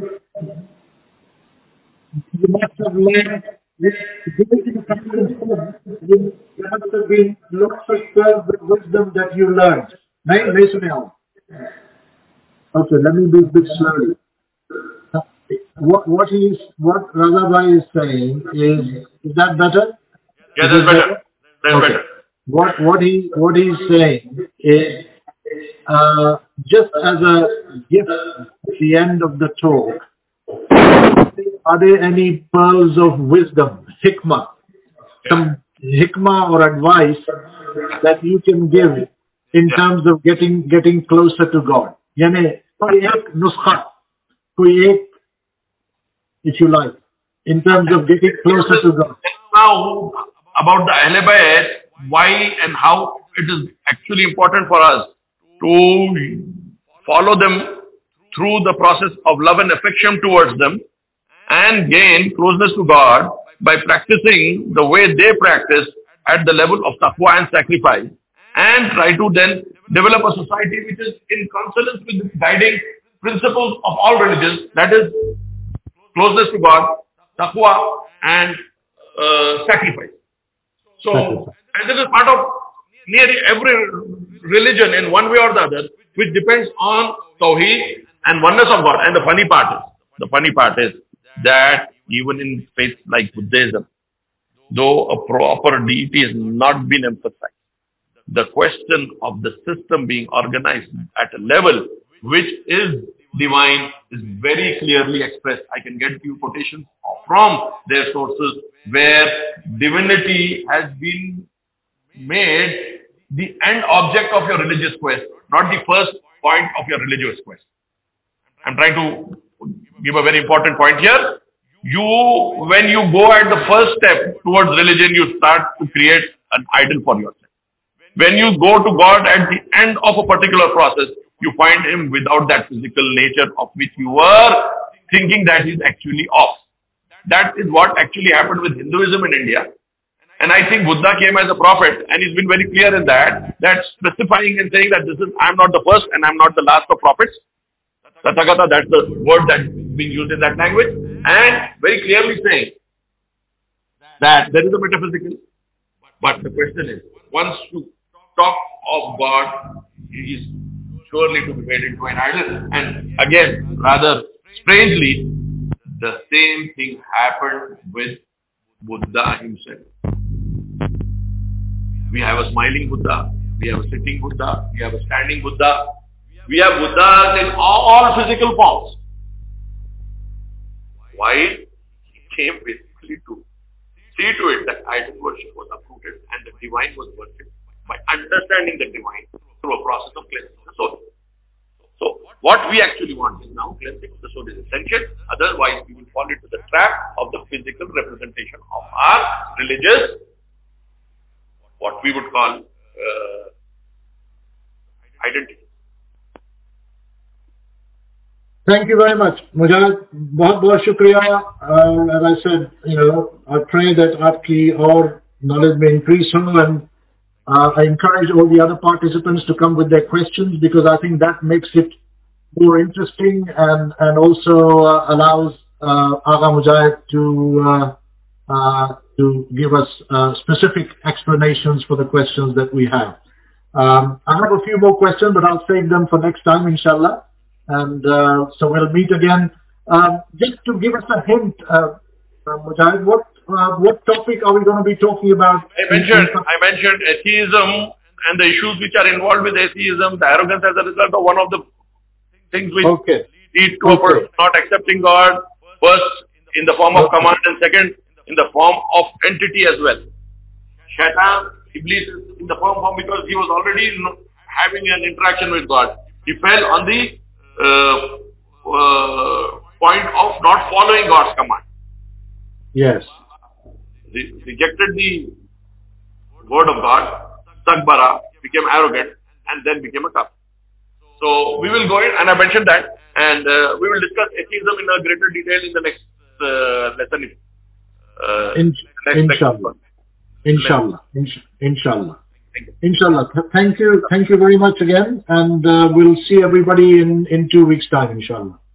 you must have learned, during your time in home, there must have been lots of pearls of wisdom that you learned. Nahin, nahin sune aap. Okay, let me do this slowly. What what he is what Raza Bhai is saying is is that better? Yeah, that's better. That's okay. better. What what he what he's saying is uh, just as a gift at the end of the talk, are there any pearls of wisdom, hikmah, some hikmah or advice that you can give in yeah. terms of getting getting closer to God? Yani koi ek nuskha, koi ek, if you like, in terms of getting closer to God. Now, about the Ahle Bayt, why and how it is actually important for us to follow them through the process of love and affection towards them and gain closeness to God by practicing the way they practice at the level of taqwa and sacrifice, and try to then develop a society which is in consonance with the guiding principles of all religions, that is closeness to God, taqwa and uh, sacrifice. So, and this is part of nearly every religion in one way or the other, which depends on Tawheed and oneness of God. And the funny part is, the funny part is that even in faiths like Buddhism, though a proper deity has not been emphasized, the question of the system being organized at a level which is divine is very clearly expressed. I can get you quotations from their sources where divinity has been made the end object of your religious quest, not the first point of your religious quest. I'm trying to give a very important point here. You, when you go at the first step towards religion, you start to create an idol for yourself. When you go to God at the end of a particular process, you find Him without that physical nature of which you were thinking that He's actually off. That is what actually happened with Hinduism in India. And I think Buddha came as a prophet, and he's been very clear in that, that specifying and saying that this is, I'm not the first and I'm not the last of prophets. Tathagata, that's the word that's being used in that language. And very clearly saying that there is a metaphysical, but the question is, once you talk of God, He is surely to be made into an idol. And again, rather strangely, the same thing happened with Buddha himself. We have a smiling Buddha, we have a sitting Buddha, we have a standing Buddha, we have Buddhas in all physical forms. Why? He came basically to see to it that idol worship was uprooted and the divine was worshipped by understanding the divine through a process of cleansing the soul. So, what we actually want is now cleansing of the soul is essential. Otherwise, we will fall into the trap of the physical representation of our religious, what we would call uh, identity. Thank you very much, Mujahid. बहुत बहुत शुक्रिया. Uh, as I said, you know, I pray that आपकी और knowledge may increase हो, and Uh, I encourage all the other participants to come with their questions because I think that makes it more interesting and, and also uh, allows uh, Agha Mujahid to, uh, uh, to give us uh, specific explanations for the questions that we have. Um, I have a few more questions, but I'll save them for next time, inshallah. And uh, so we'll meet again. Um, just to give us a hint, uh, uh, Mujahid, what uh, what topic are we going to be talking about? I mentioned I mentioned atheism and the issues which are involved with atheism, the arrogance as a result of one of the things which okay. lead to okay. a person not accepting God, first in the form of okay. command and second in the form of entity as well. Shaitan, Iblis in the form form because he was already having an interaction with God. He fell on the uh, uh, point of not following God's command. Yes. He rejected the word of God, Takbara, became arrogant, and then became a kafir. So we will go in, and I mentioned that, and uh, we will discuss atheism in a greater detail in the next uh, lesson. Uh, in, next inshallah. Inshallah. Inshallah. Inshallah. Thank you. Inshallah. Thank you. Thank you very much again, and uh, we'll see everybody in, in two weeks' time, inshallah.